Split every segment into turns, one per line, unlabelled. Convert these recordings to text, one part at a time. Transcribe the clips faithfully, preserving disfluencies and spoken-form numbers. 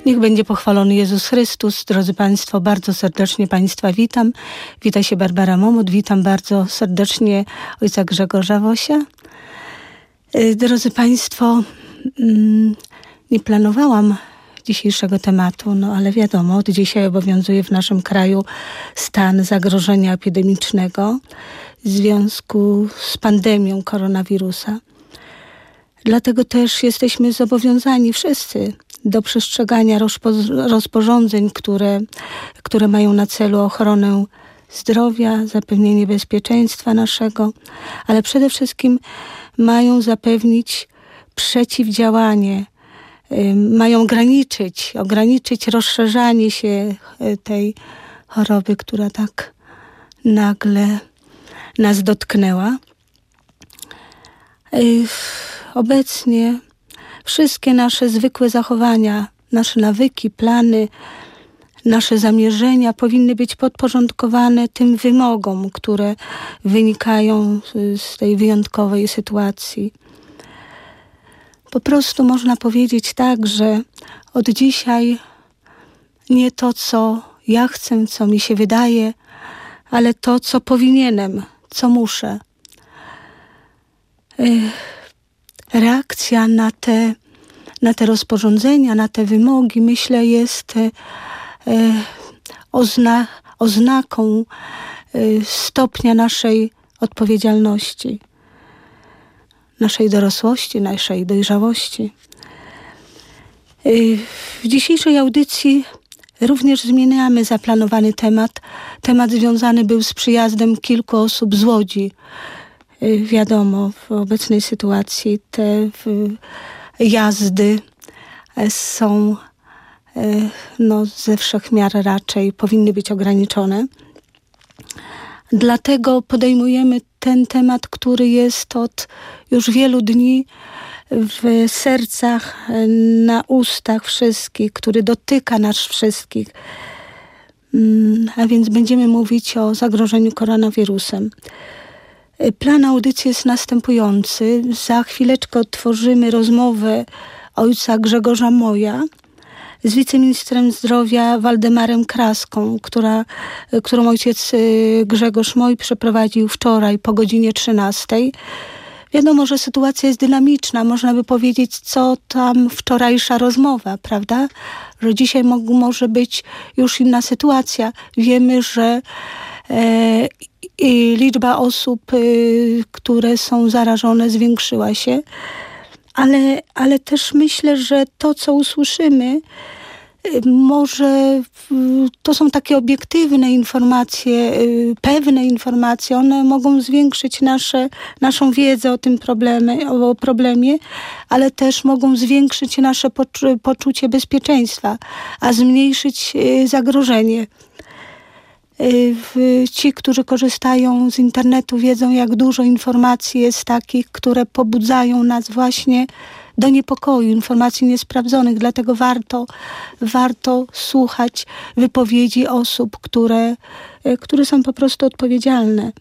Niech będzie pochwalony Jezus Chrystus. Drodzy Państwo, bardzo serdecznie Państwa witam. Wita się Barbara Momot. Witam bardzo serdecznie ojca Grzegorza Wosia. Drodzy Państwo, nie planowałam dzisiejszego tematu, no ale wiadomo, od dzisiaj obowiązuje w naszym kraju stan zagrożenia epidemicznego w związku z pandemią koronawirusa. Dlatego też jesteśmy zobowiązani wszyscy do przestrzegania rozpo- rozporządzeń, które, które mają na celu ochronę zdrowia, zapewnienie bezpieczeństwa naszego, ale przede wszystkim mają zapewnić przeciwdziałanie, y, mają ograniczyć, ograniczyć rozszerzanie się tej choroby, która tak nagle nas dotknęła. Y, obecnie wszystkie nasze zwykłe zachowania, nasze nawyki, plany, nasze zamierzenia powinny być podporządkowane tym wymogom, które wynikają z tej wyjątkowej sytuacji. Po prostu można powiedzieć tak, że od dzisiaj nie to, co ja chcę, co mi się wydaje, ale to, co powinienem, co muszę. Reakcja na te, na te rozporządzenia, na te wymogi, myślę, jest e, ozna, oznaką e, stopnia naszej odpowiedzialności, naszej dorosłości, naszej dojrzałości. E, w dzisiejszej audycji również zmieniamy zaplanowany temat. Temat związany był z przyjazdem kilku osób z Łodzi. Wiadomo, w obecnej sytuacji te jazdy są no, ze wszech miar raczej powinny być ograniczone. Dlatego podejmujemy ten temat, który jest od już wielu dni w sercach, na ustach wszystkich, który dotyka nas wszystkich. A więc będziemy mówić o zagrożeniu koronawirusem. Plan audycji jest następujący. Za chwileczkę otworzymy rozmowę ojca Grzegorza Moja z wiceministrem zdrowia Waldemarem Kraską, która, którą ojciec Grzegorz Moj przeprowadził wczoraj po godzinie trzynastej. Wiadomo, że sytuacja jest dynamiczna. Można by powiedzieć, co tam wczorajsza rozmowa, prawda? Że dzisiaj mo- może być już inna sytuacja. Wiemy, że e, i liczba osób, y, które są zarażone, zwiększyła się, ale, ale też myślę, że to, co usłyszymy, y, może y, to są takie obiektywne informacje, y, pewne informacje, one mogą zwiększyć nasze, naszą wiedzę o tym problemie, o problemie, ale też mogą zwiększyć nasze poczu- poczucie bezpieczeństwa, a zmniejszyć y, zagrożenie. Ci, którzy korzystają z internetu, wiedzą, jak dużo informacji jest takich, które pobudzają nas właśnie do niepokoju, informacji niesprawdzonych. Dlatego warto, warto słuchać wypowiedzi osób, które, które są po prostu odpowiedzialne.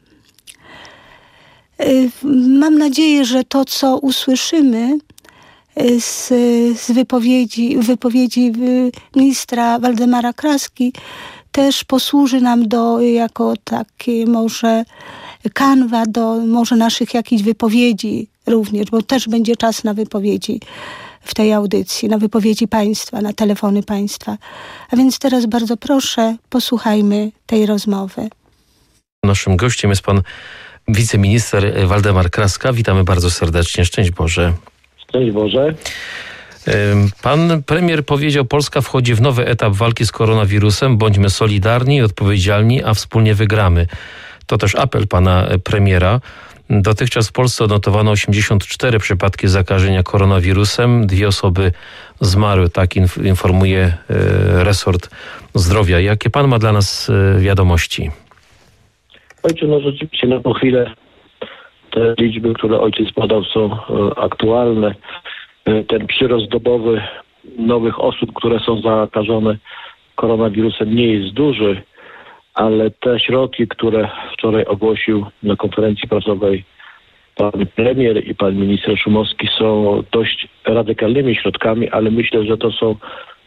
Mam nadzieję, że to, co usłyszymy z, z wypowiedzi, wypowiedzi ministra Waldemara Kraski, też posłuży nam do, jako takie może kanwa do może naszych jakichś wypowiedzi również, bo też będzie czas na wypowiedzi w tej audycji, na wypowiedzi państwa, na telefony państwa. A więc teraz bardzo proszę, posłuchajmy tej rozmowy.
Naszym gościem jest pan wiceminister Waldemar Kraska. Witamy bardzo serdecznie. Szczęść Boże.
Szczęść Boże.
Pan premier powiedział, Polska wchodzi w nowy etap walki z koronawirusem. Bądźmy solidarni i odpowiedzialni, a wspólnie wygramy. To też apel pana premiera. Dotychczas w Polsce odnotowano osiemdziesiąt cztery przypadki zakażenia koronawirusem. Dwie osoby zmarły, tak informuje resort zdrowia. Jakie pan ma dla nas wiadomości?
Ojcze, no rzeczywiście na tą chwilę te liczby, które ojciec podał, są aktualne. Ten przyrost dobowy nowych osób, które są zakażone koronawirusem, nie jest duży, ale te środki, które wczoraj ogłosił na konferencji prasowej pan premier i pan minister Szumowski, są dość radykalnymi środkami, ale myślę, że to są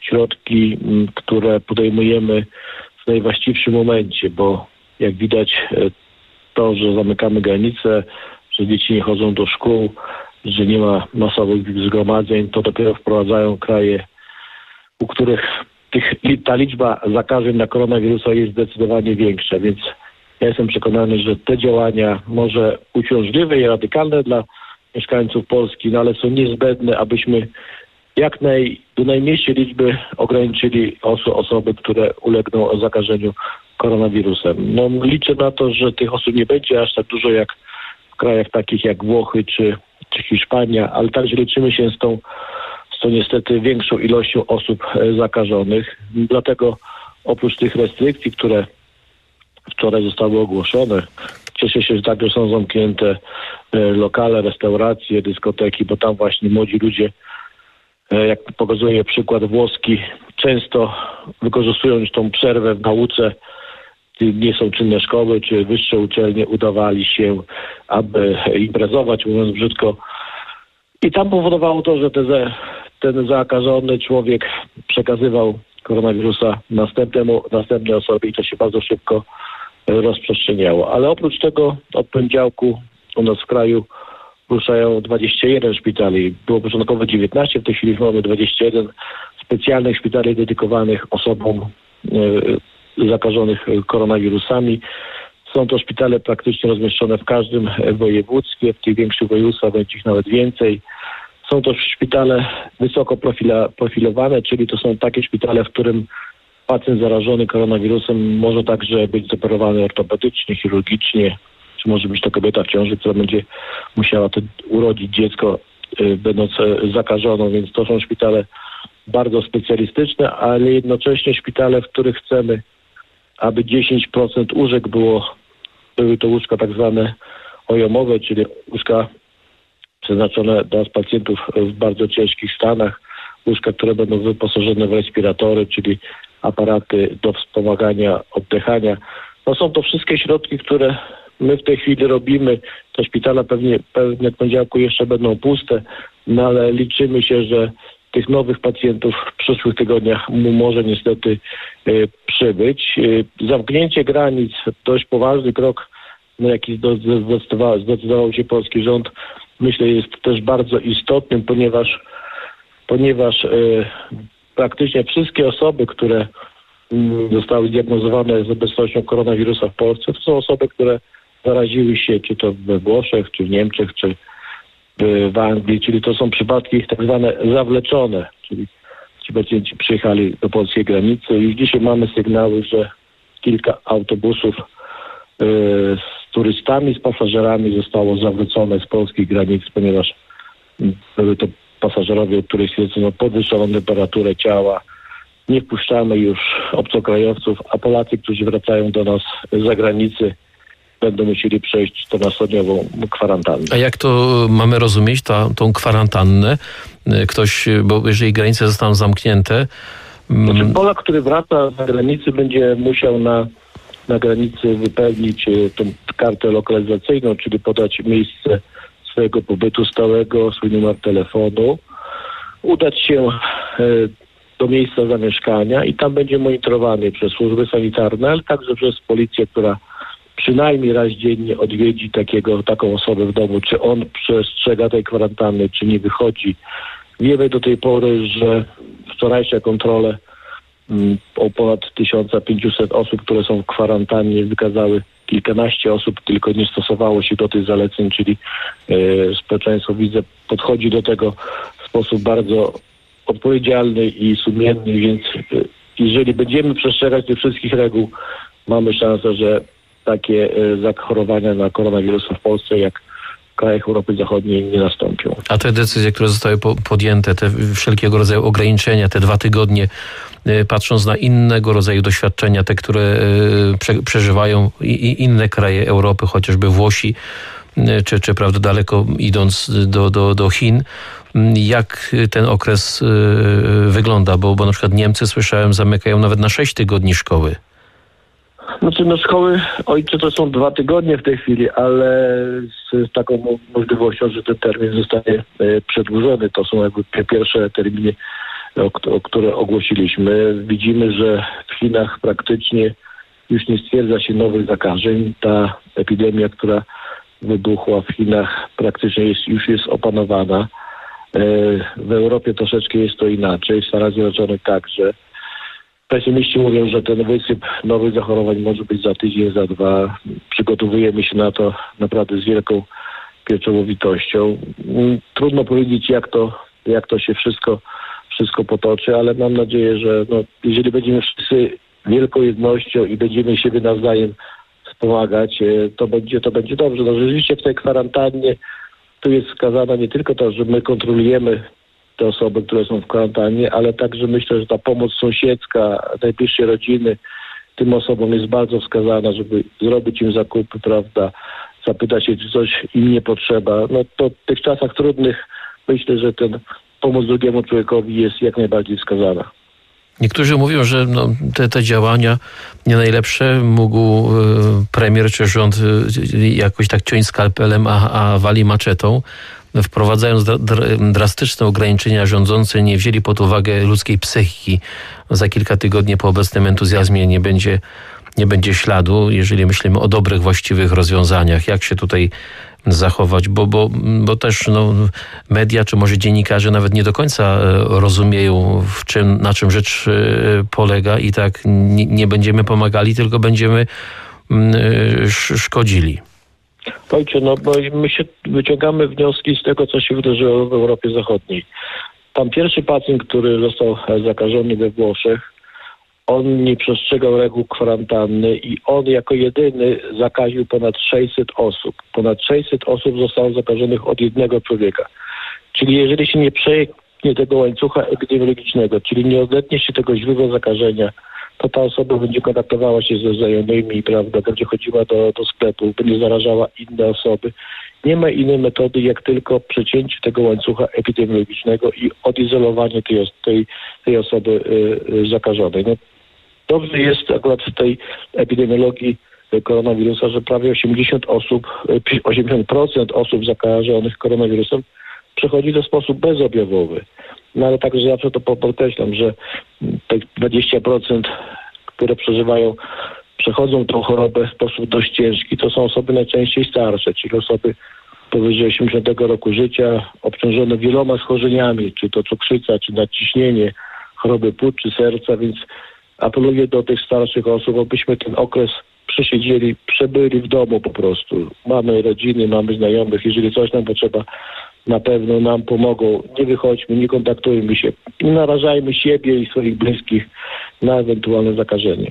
środki, które podejmujemy w najwłaściwszym momencie, bo jak widać to, że zamykamy granice, że dzieci nie chodzą do szkół, że nie ma masowych zgromadzeń, to dopiero wprowadzają kraje, u których tych, ta liczba zakażeń na koronawirusa jest zdecydowanie większa, więc ja jestem przekonany, że te działania może uciążliwe i radykalne dla mieszkańców Polski, no ale są niezbędne, abyśmy jak naj, do najmniejszej liczby ograniczyli oso, osoby, które ulegną zakażeniu koronawirusem. No, liczę na to, że tych osób nie będzie aż tak dużo jak w krajach takich jak Włochy czy, czy Hiszpania, ale także liczymy się z tą, z tą niestety większą ilością osób zakażonych. Dlatego oprócz tych restrykcji, które wczoraj zostały ogłoszone, cieszę się, że także są zamknięte lokale, restauracje, dyskoteki, bo tam właśnie młodzi ludzie, jak pokazuje przykład włoski, często wykorzystują już tą przerwę w nauce, nie są czynne szkoły czy wyższe uczelnie, udawali się, aby imprezować, mówiąc brzydko. I tam powodowało to, że te, ten zakażony człowiek przekazywał koronawirusa następnemu, następnej osobie i to się bardzo szybko rozprzestrzeniało. Ale oprócz tego od poniedziałku u nas w kraju ruszają dwadzieścia jeden szpitali. Było początkowo dziewiętnaście, w tej chwili mamy dwadzieścia jeden specjalnych szpitali dedykowanych osobom y, zakażonych koronawirusami. Są to szpitale praktycznie rozmieszczone w każdym województwie, w tych większych województwach będzie ich nawet więcej. Są to szpitale wysoko profila, profilowane, czyli to są takie szpitale, w którym pacjent zarażony koronawirusem może także być zoperowany ortopedycznie, chirurgicznie, czy może być to kobieta w ciąży, która będzie musiała to urodzić dziecko y, będąc zakażoną, więc to są szpitale bardzo specjalistyczne, ale jednocześnie szpitale, w których chcemy, aby dziesięć procent łóżek było, były to łóżka tak zwane ojomowe, czyli łóżka przeznaczone dla pacjentów w bardzo ciężkich stanach, łóżka, które będą wyposażone w respiratory, czyli aparaty do wspomagania oddychania. No są to wszystkie środki, które my w tej chwili robimy. Te szpitale pewnie, pewnie w poniedziałku jeszcze będą puste, no ale liczymy się, że tych nowych pacjentów w przyszłych tygodniach może niestety y, przybyć. Y, zamknięcie granic, dość poważny krok, na jaki zdecydował, zdecydował się polski rząd, myślę jest też bardzo istotnym, ponieważ, ponieważ y, praktycznie wszystkie osoby, które y, zostały zdiagnozowane z obecnością koronawirusa w Polsce, to są osoby, które zaraziły się czy to we Włoszech, czy w Niemczech, czy w Anglii, czyli to są przypadki tak zwane zawleczone, czyli ci pacjenci przyjechali do polskiej granicy. Już dzisiaj mamy sygnały, że kilka autobusów y, z turystami, z pasażerami zostało zawrócone z polskich granic, ponieważ były to pasażerowie, od których stwierdzono podwyższoną temperaturę ciała. Nie wpuszczamy już obcokrajowców, a Polacy, którzy wracają do nas z zagranicy, będą musieli przejść czternastodniową kwarantannę.
A jak to mamy rozumieć, ta, tą kwarantannę? Ktoś, bo jeżeli granice zostaną zamknięte...
Znaczy Polak, który wraca z zagranicy, będzie musiał na, na granicy wypełnić tą kartę lokalizacyjną, czyli podać miejsce swojego pobytu stałego, swój numer telefonu, udać się do miejsca zamieszkania i tam będzie monitorowany przez służby sanitarne, ale także przez policję, która przynajmniej raz dziennie odwiedzi takiego, taką osobę w domu, czy on przestrzega tej kwarantanny, czy nie wychodzi. Wiemy do tej pory, że wczorajsze kontrole mm, o ponad tysiąc pięćset osób, które są w kwarantannie, wykazały kilkanaście osób, tylko nie stosowało się do tych zaleceń, czyli e, społeczeństwo, widzę, podchodzi do tego w sposób bardzo odpowiedzialny i sumienny, więc e, jeżeli będziemy przestrzegać tych wszystkich reguł, mamy szansę, że takie zachorowania na koronawirusa w Polsce jak w krajach Europy Zachodniej nie nastąpią.
A te decyzje, które zostały podjęte, te wszelkiego rodzaju ograniczenia, te dwa tygodnie, patrząc na innego rodzaju doświadczenia, te, które prze, przeżywają i inne kraje Europy, chociażby Włosi, czy, czy prawda, daleko idąc do, do, do Chin, jak ten okres wygląda? Bo, bo na przykład Niemcy, słyszałem, zamykają nawet na sześć tygodni szkoły.
Znaczy, no szkoły, ojcze, to są dwa tygodnie w tej chwili, ale z taką możliwością, że ten termin zostanie e, przedłużony. To są jakby pierwsze terminy o, o które ogłosiliśmy. Widzimy, że w Chinach praktycznie już nie stwierdza się nowych zakażeń. Ta epidemia, która wybuchła w Chinach, praktycznie jest, już jest opanowana. W Europie troszeczkę jest to inaczej, w Stanach Zjednoczonych także. Pesymiści mówią, że ten wysyp nowych zachorowań może być za tydzień, za dwa. Przygotowujemy się na to naprawdę z wielką pieczołowitością. Trudno powiedzieć, jak to, jak to się wszystko, wszystko potoczy, ale mam nadzieję, że no, jeżeli będziemy wszyscy wielką jednością i będziemy siebie nawzajem wspomagać, to będzie, to będzie dobrze. No, rzeczywiście w tej kwarantannie tu jest wskazane nie tylko to, że my kontrolujemy te osoby, które są w kwarantannie, ale także myślę, że ta pomoc sąsiedzka, najbliższej rodziny tym osobom jest bardzo wskazana, żeby zrobić im zakupy, prawda, zapytać się, czy coś im nie potrzeba. No to w tych czasach trudnych myślę, że ten pomoc drugiemu człowiekowi jest jak najbardziej wskazana.
Niektórzy mówią, że no, te, te działania nie najlepsze mógł y, premier czy rząd y, jakoś tak ciąć skalpelem, a, a wali maczetą. Wprowadzając dra, dra, drastyczne ograniczenia, rządzący nie wzięli pod uwagę ludzkiej psychiki. Za kilka tygodni po obecnym entuzjazmie nie będzie, nie będzie śladu, jeżeli myślimy o dobrych, właściwych rozwiązaniach. Jak się tutaj zachować, bo, bo, bo też no, media, czy może dziennikarze nawet nie do końca rozumieją, w czym, na czym rzecz polega i tak nie, nie będziemy pomagali, tylko będziemy szkodzili.
Ojcze, no bo my się wyciągamy wnioski z tego, co się wydarzyło w Europie Zachodniej. Tam pierwszy pacjent, który został zakażony we Włoszech, on nie przestrzegał reguł kwarantanny i on jako jedyny zakaził ponad sześćset osób. Ponad sześćset osób zostało zakażonych od jednego człowieka. Czyli jeżeli się nie przeniknie tego łańcucha epidemiologicznego, czyli nie odetnie się tego źródła zakażenia, to ta osoba będzie kontaktowała się ze znajomymi, prawda, będzie chodziła do, do sklepów, będzie zarażała inne osoby. Nie ma innej metody, jak tylko przecięcie tego łańcucha epidemiologicznego i odizolowanie tej, tej, tej osoby y, y, zakażonej. No, dobrze jest akurat w tej epidemiologii koronawirusa, że prawie osiemdziesiąt osób, osiemdziesiąt procent osób zakażonych koronawirusem przechodzi w sposób bezobjawowy. No ale także zawsze to podkreślam, że te dwadzieścia procent, które przeżywają, przechodzą tą chorobę w sposób dość ciężki, to są osoby najczęściej starsze, czyli osoby powyżej osiemdziesiątego roku życia, obciążone wieloma schorzeniami, czy to cukrzyca, czy nadciśnienie, choroby płuc, czy serca, więc apeluję do tych starszych osób, abyśmy ten okres przesiedzieli, przebyli w domu po prostu. Mamy rodziny, mamy znajomych, jeżeli coś nam potrzeba, na pewno nam pomogą. Nie wychodźmy, nie kontaktujmy się, nie narażajmy siebie i swoich bliskich na ewentualne zakażenie.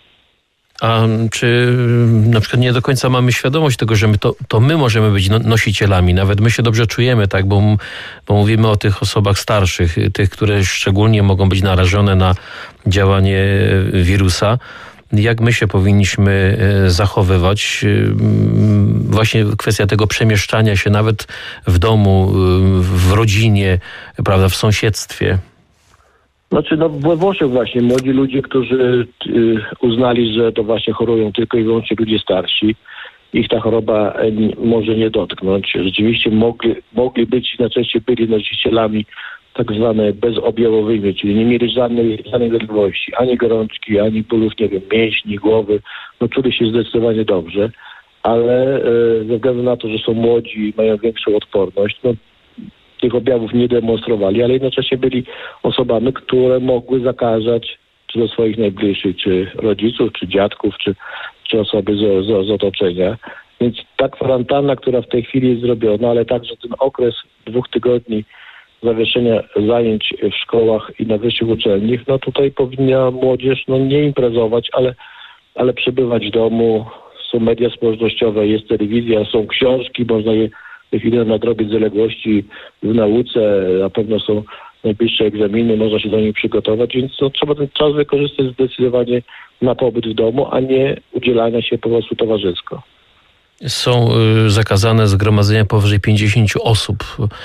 A czy na przykład nie do końca mamy świadomość tego, że my to, to my możemy być nosicielami, nawet my się dobrze czujemy, tak, bo, bo mówimy o tych osobach starszych, tych, które szczególnie mogą być narażone na działanie wirusa. Jak my się powinniśmy zachowywać? Właśnie kwestia tego przemieszczania się nawet w domu, w rodzinie, prawda, w sąsiedztwie.
Znaczy, no we Włoszech właśnie młodzi ludzie, którzy y, uznali, że to właśnie chorują tylko i wyłącznie ludzie starsi, ich ta choroba może nie dotknąć. Rzeczywiście mogli, mogli być, najczęściej byli nosicielami tak zwane bezobjawowymi, czyli nie mieli żadnej, żadnej dolegliwości, ani gorączki, ani bólów, nie wiem, mięśni, głowy. No czuli się zdecydowanie dobrze, ale y, ze względu na to, że są młodzi i mają większą odporność, no tych objawów nie demonstrowali, ale jednocześnie byli osobami, które mogły zakażać czy do swoich najbliższych, czy rodziców, czy dziadków, czy, czy osoby z, z, z otoczenia. Więc ta kwarantanna, która w tej chwili jest zrobiona, ale także ten okres dwóch tygodni zawieszenia zajęć w szkołach i na wyższych uczelniach, no tutaj powinna młodzież no nie imprezować, ale, ale przebywać w domu. Są media społecznościowe, jest telewizja, są książki, można je w tej chwili nadrobić zaległości w nauce, na pewno są najbliższe egzaminy, można się do nich przygotować, więc no, trzeba ten czas wykorzystać zdecydowanie na pobyt w domu, a nie udzielania się po prostu towarzysko.
Są zakazane zgromadzenia powyżej pięćdziesięciu osób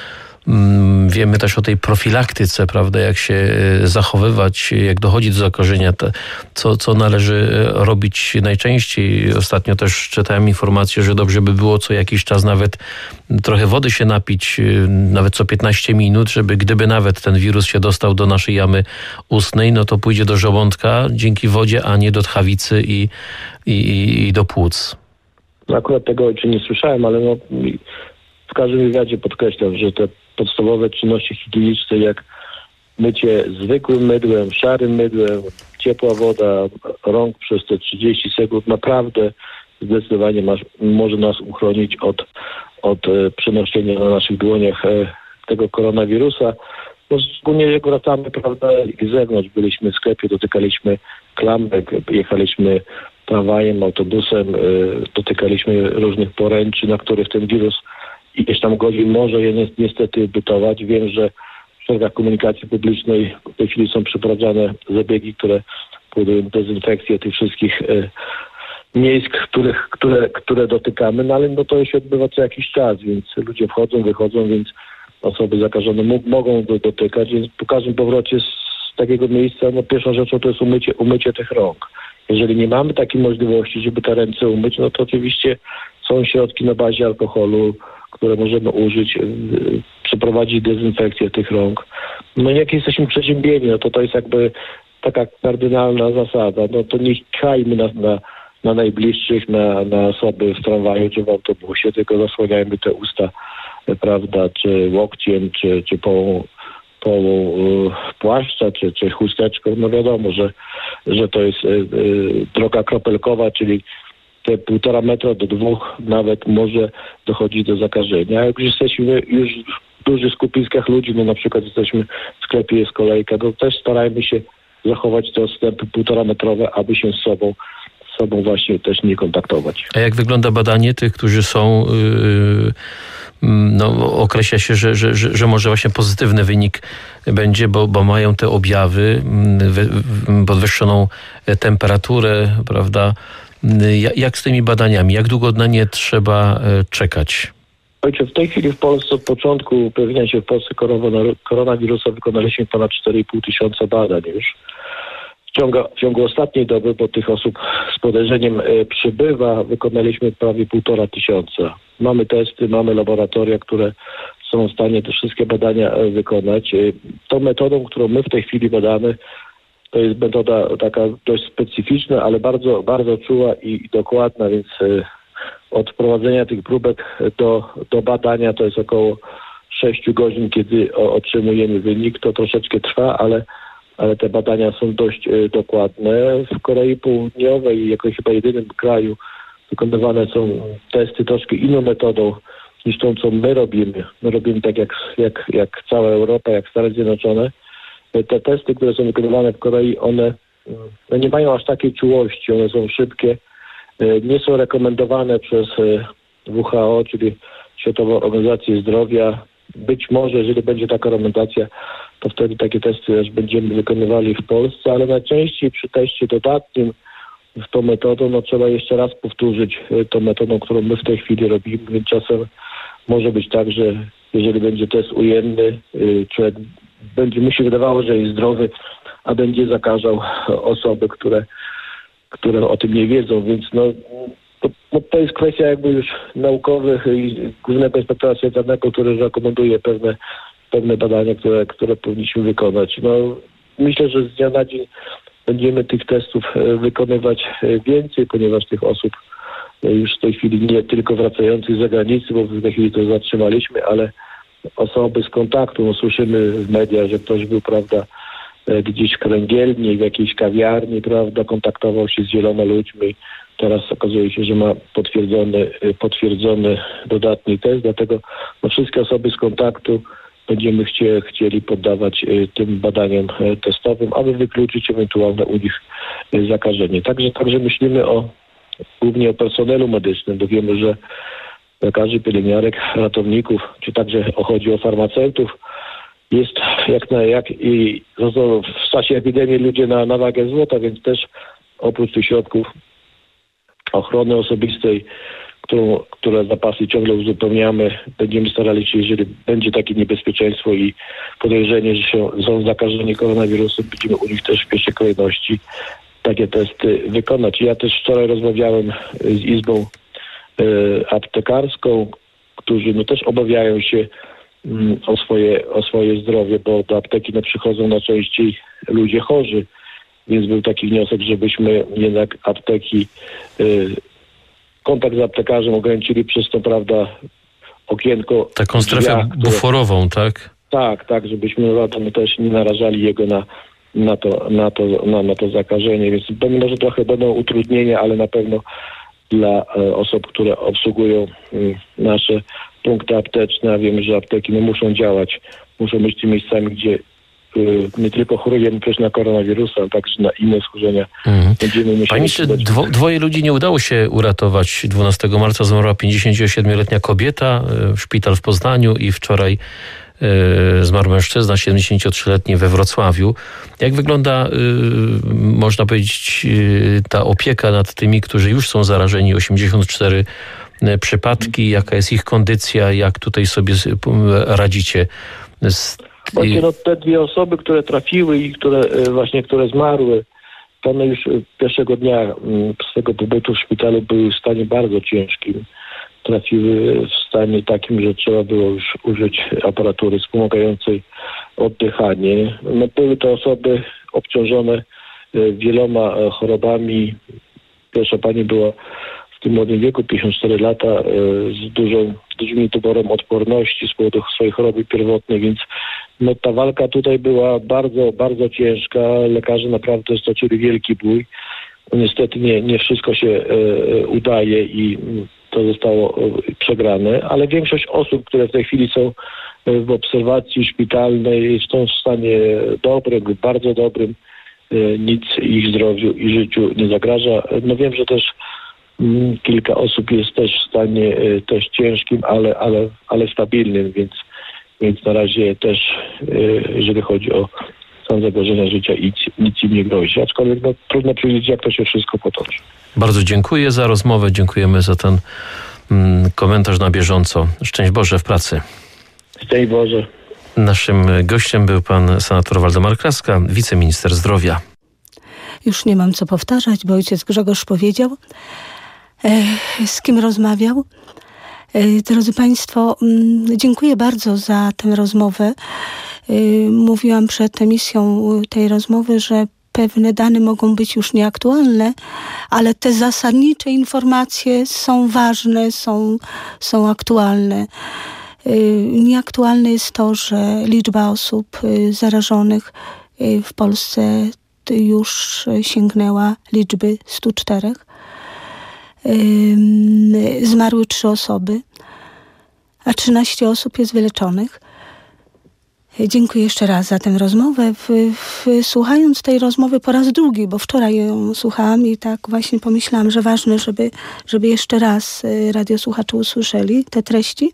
Wiemy też o tej profilaktyce, prawda, jak się zachowywać, jak dochodzić do zakażenia, co, co należy robić najczęściej. Ostatnio też czytałem informację, że dobrze by było co jakiś czas nawet trochę wody się napić, nawet co piętnaście minut, żeby gdyby nawet ten wirus się dostał do naszej jamy ustnej, no to pójdzie do żołądka dzięki wodzie, a nie do tchawicy i, i, i do płuc.
No akurat tego jeszcze nie słyszałem, ale no, w każdym wywiadzie podkreślam, że te podstawowe czynności higieniczne, jak mycie zwykłym mydłem, szarym mydłem, ciepła woda, rąk przez te trzydzieści sekund, naprawdę zdecydowanie masz, może nas uchronić od, od e, przenoszenia na naszych dłoniach e, tego koronawirusa. No, szczególnie jak wracamy, prawda, z zewnątrz, byliśmy w sklepie, dotykaliśmy klamek, jechaliśmy tramwajem, autobusem, e, dotykaliśmy różnych poręczy, na których ten wirus ileś tam godzin może je ni- niestety bytować. Wiem, że w środkach komunikacji publicznej w tej chwili są przeprowadzane zabiegi, które powodują dezynfekcję tych wszystkich e, miejsc, których, które, które dotykamy, no ale no to się odbywa co jakiś czas, więc ludzie wchodzą, wychodzą, więc osoby zakażone m- mogą do, dotykać, więc po każdym powrocie z takiego miejsca, no pierwszą rzeczą to jest umycie, umycie tych rąk. Jeżeli nie mamy takiej możliwości, żeby te ręce umyć, no to oczywiście są środki na bazie alkoholu, które możemy użyć, yy, przeprowadzić dezynfekcję tych rąk. No jak jesteśmy przeziębieni, no to to jest jakby taka kardynalna zasada. No to nie czekajmy na, na, na najbliższych, na, na osoby w tramwaju czy w autobusie, tylko zasłaniajmy te usta, prawda, czy łokciem, czy, czy połową, połową yy, płaszcza, czy, czy chusteczką. No wiadomo, że, że to jest yy, droga kropelkowa, czyli te półtora metra do dwóch nawet może dochodzić do zakażenia. Jak już jesteśmy już w dużych skupiskach ludzi, no na przykład jesteśmy w sklepie, jest kolejka, to też starajmy się zachować te odstępy półtora metrowe, aby się z sobą, z sobą właśnie też nie kontaktować.
A jak wygląda badanie tych, którzy są, yy, no określa się, że, że, że, że może właśnie pozytywny wynik będzie, bo, bo mają te objawy, yy, podwyższoną temperaturę, prawda? Jak z tymi badaniami? Jak długo na nie trzeba czekać?
Ojcze, w tej chwili w Polsce od początku pojawienia się w Polsce koronawirusa wykonaliśmy ponad cztery i pół tysiąca badań już. W ciągu, w ciągu ostatniej doby, bo tych osób z podejrzeniem przybywa, wykonaliśmy prawie półtora tysiąca. Mamy testy, mamy laboratoria, które są w stanie te wszystkie badania wykonać. Tą metodą, którą my w tej chwili badamy, to jest metoda taka dość specyficzna, ale bardzo, bardzo czuła i, i dokładna, więc y, od prowadzenia tych próbek do, do badania to jest około sześć godzin, kiedy o, otrzymujemy wynik. To troszeczkę trwa, ale, ale te badania są dość y, dokładne. W Korei Południowej, jako chyba jedynym kraju, wykonywane są testy troszkę inną metodą niż tą, co my robimy. My robimy tak jak, jak, jak cała Europa, jak Stany Zjednoczone. Te testy, które są wykonywane w Korei, one no nie mają aż takiej czułości, one są szybkie, nie są rekomendowane przez W H O, czyli Światową Organizację Zdrowia. Być może, jeżeli będzie taka rekomendacja, to wtedy takie testy też będziemy wykonywali w Polsce, ale najczęściej przy teście dodatnim z tą metodą, no trzeba jeszcze raz powtórzyć tą metodą, którą my w tej chwili robimy, więc czasem może być tak, że jeżeli będzie test ujemny, człowiek będzie mu się wydawało, że jest zdrowy, a będzie zakażał osoby, które, które o tym nie wiedzą, więc no to, no to jest kwestia jakby już naukowych i Głównego Inspektora Sanitarnego, który rekomenduje pewne, pewne badania, które, które powinniśmy wykonać. No myślę, że z dnia na dzień będziemy tych testów wykonywać więcej, ponieważ tych osób już w tej chwili nie tylko wracających z zagranicy, bo w tej chwili to zatrzymaliśmy, ale osoby z kontaktu. No, słyszymy w mediach, że ktoś był, prawda, gdzieś w kręgielni, w jakiejś kawiarni, prawda, kontaktował się z wieloma ludźmi. Teraz okazuje się, że ma potwierdzony, potwierdzony dodatni test, dlatego no, wszystkie osoby z kontaktu będziemy chcie, chcieli poddawać tym badaniom testowym, aby wykluczyć ewentualne u nich zakażenie. Także, także myślimy o głównie o personelu medycznym, bo wiemy, że lekarzy, pielęgniarek, ratowników, czy także chodzi o farmaceutów, jest jak na jak i w czasie epidemii ludzie na, na wagę złota, więc też oprócz tych środków ochrony osobistej, którą, które zapasy ciągle uzupełniamy. Będziemy starali się, jeżeli będzie takie niebezpieczeństwo i podejrzenie, że się, są zakażeni koronawirusem, będziemy u nich też w pierwszej kolejności takie testy wykonać. Ja też wczoraj rozmawiałem z Izbą y, aptekarską, którzy no, też obawiają się y, o, swoje, o swoje zdrowie, bo do apteki no, przychodzą najczęściej ludzie chorzy, więc był taki wniosek, żebyśmy jednak apteki, y, kontakt z aptekarzem ograniczyli przez to, prawda, okienko.
Taką strefę
drzwiach,
buforową, tak?
Tak, tak, żebyśmy no, też nie narażali jego na na to, na to, na, na to zakażenie, więc może trochę będą utrudnienia, ale na pewno dla e, osób, które obsługują y, nasze punkty apteczne, a wiemy, że apteki no, muszą działać, muszą być tymi miejscami, gdzie y, nie tylko chorujemy też na koronawirusa, ale także na inne schorzenia. Mhm.
Panie ministrze, dwo, dwoje ludzi nie udało się uratować. dwunastego marca zmarła pięćdziesięciosiedmioletnia kobieta, y, szpital w Poznaniu i wczoraj zmarł mężczyzna siedemdziesięciotrzyletni we Wrocławiu. Jak wygląda, można powiedzieć, ta opieka nad tymi, którzy już są zarażeni, osiemdziesiąt cztery przypadki, jaka jest ich kondycja, jak tutaj sobie radzicie? Z...
Właśnie no, te dwie osoby, które trafiły i które właśnie, które zmarły, to one już pierwszego dnia swego pobytu w szpitalu były w stanie bardzo ciężkim. Trafiły w stanie takim, że trzeba było już użyć aparatury wspomagającej oddychanie. No, były to osoby obciążone wieloma chorobami. Pierwsza pani była w tym młodym wieku, pięćdziesiąt cztery lata, z dużą, dużym tuborem odporności z powodu swojej choroby pierwotnej, więc no, ta walka tutaj była bardzo, bardzo ciężka. Lekarze naprawdę stoczyli wielki bój. No, niestety nie, nie wszystko się e, udaje i to zostało przegrane, ale większość osób, które w tej chwili są w obserwacji szpitalnej, są w stanie dobrym, bardzo dobrym, nic ich zdrowiu i życiu nie zagraża. No wiem, że też mm, kilka osób jest też w stanie też ciężkim, ale, ale, ale stabilnym, więc, więc na razie też, jeżeli chodzi o stan zagrożenia życia, nic, nic im nie grozi. Aczkolwiek no, trudno przewidzieć, jak to się wszystko potoczy.
Bardzo dziękuję za rozmowę, dziękujemy za ten mm, komentarz na bieżąco. Szczęść Boże w pracy.
Szczęść Boże.
Naszym gościem był pan senator Waldemar Kraska, wiceminister zdrowia.
Już nie mam co powtarzać, bo ojciec Grzegorz powiedział, e, z kim rozmawiał. E, drodzy Państwo, m, dziękuję bardzo za tę rozmowę. E, mówiłam przed emisją tej rozmowy, że pewne dane mogą być już nieaktualne, ale te zasadnicze informacje są ważne, są, są aktualne. Nieaktualne jest to, że liczba osób zarażonych w Polsce już sięgnęła liczby stu czterech. Zmarły trzy osoby, a trzynaście osób jest wyleczonych. Dziękuję jeszcze raz za tę rozmowę. W, w, słuchając tej rozmowy po raz drugi, bo wczoraj ją słuchałam i tak właśnie pomyślałam, że ważne, żeby, żeby jeszcze raz radiosłuchacze usłyszeli te treści.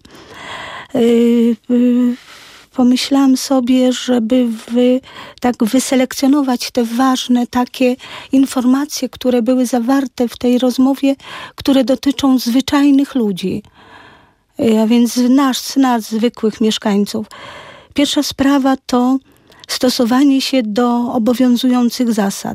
Pomyślałam sobie, żeby wy, tak wyselekcjonować te ważne takie informacje, które były zawarte w tej rozmowie, które dotyczą zwyczajnych ludzi, a więc nas, nas zwykłych mieszkańców. Pierwsza sprawa to stosowanie się do obowiązujących zasad,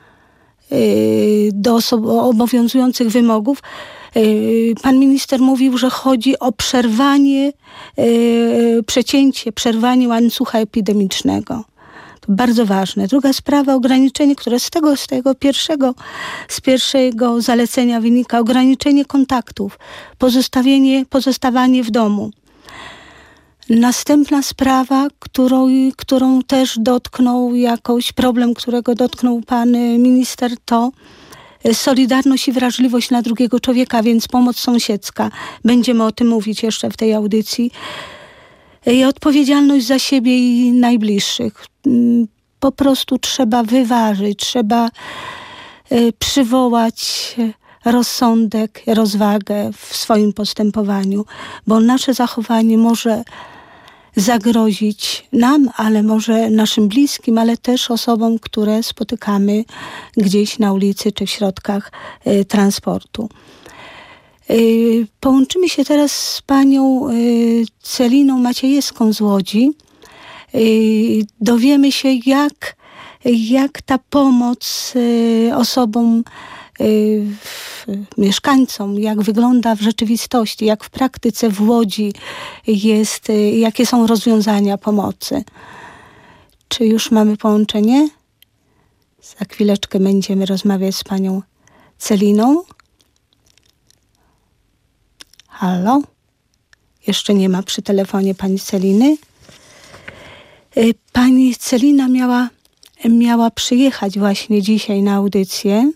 do obowiązujących wymogów. Pan minister mówił, że chodzi o przerwanie, przecięcie, przerwanie łańcucha epidemicznego. To bardzo ważne. Druga sprawa, ograniczenie, które z tego, z tego pierwszego, z pierwszego zalecenia wynika, ograniczenie kontaktów, pozostawienie, pozostawanie w domu. Następna sprawa, którą, którą też dotknął jakoś problem, którego dotknął pan minister, to solidarność i wrażliwość na drugiego człowieka, więc pomoc sąsiedzka. Będziemy o tym mówić jeszcze w tej audycji. I odpowiedzialność za siebie i najbliższych. Po prostu trzeba wyważyć, trzeba przywołać rozsądek, rozwagę w swoim postępowaniu, bo nasze zachowanie może zagrozić nam, ale może naszym bliskim, ale też osobom, które spotykamy gdzieś na ulicy czy w środkach y, transportu. Połączymy się teraz z panią Celiną Maciejewską z Łodzi. Dowiemy się, jak, jak ta pomoc osobom, mieszkańcom, jak wygląda w rzeczywistości, jak w praktyce w Łodzi jest, jakie są rozwiązania pomocy. Czy już mamy połączenie? Za chwileczkę będziemy rozmawiać z panią Celiną. Halo? Jeszcze nie ma przy telefonie pani Celiny. Pani Celina miała, miała przyjechać właśnie dzisiaj na audycję.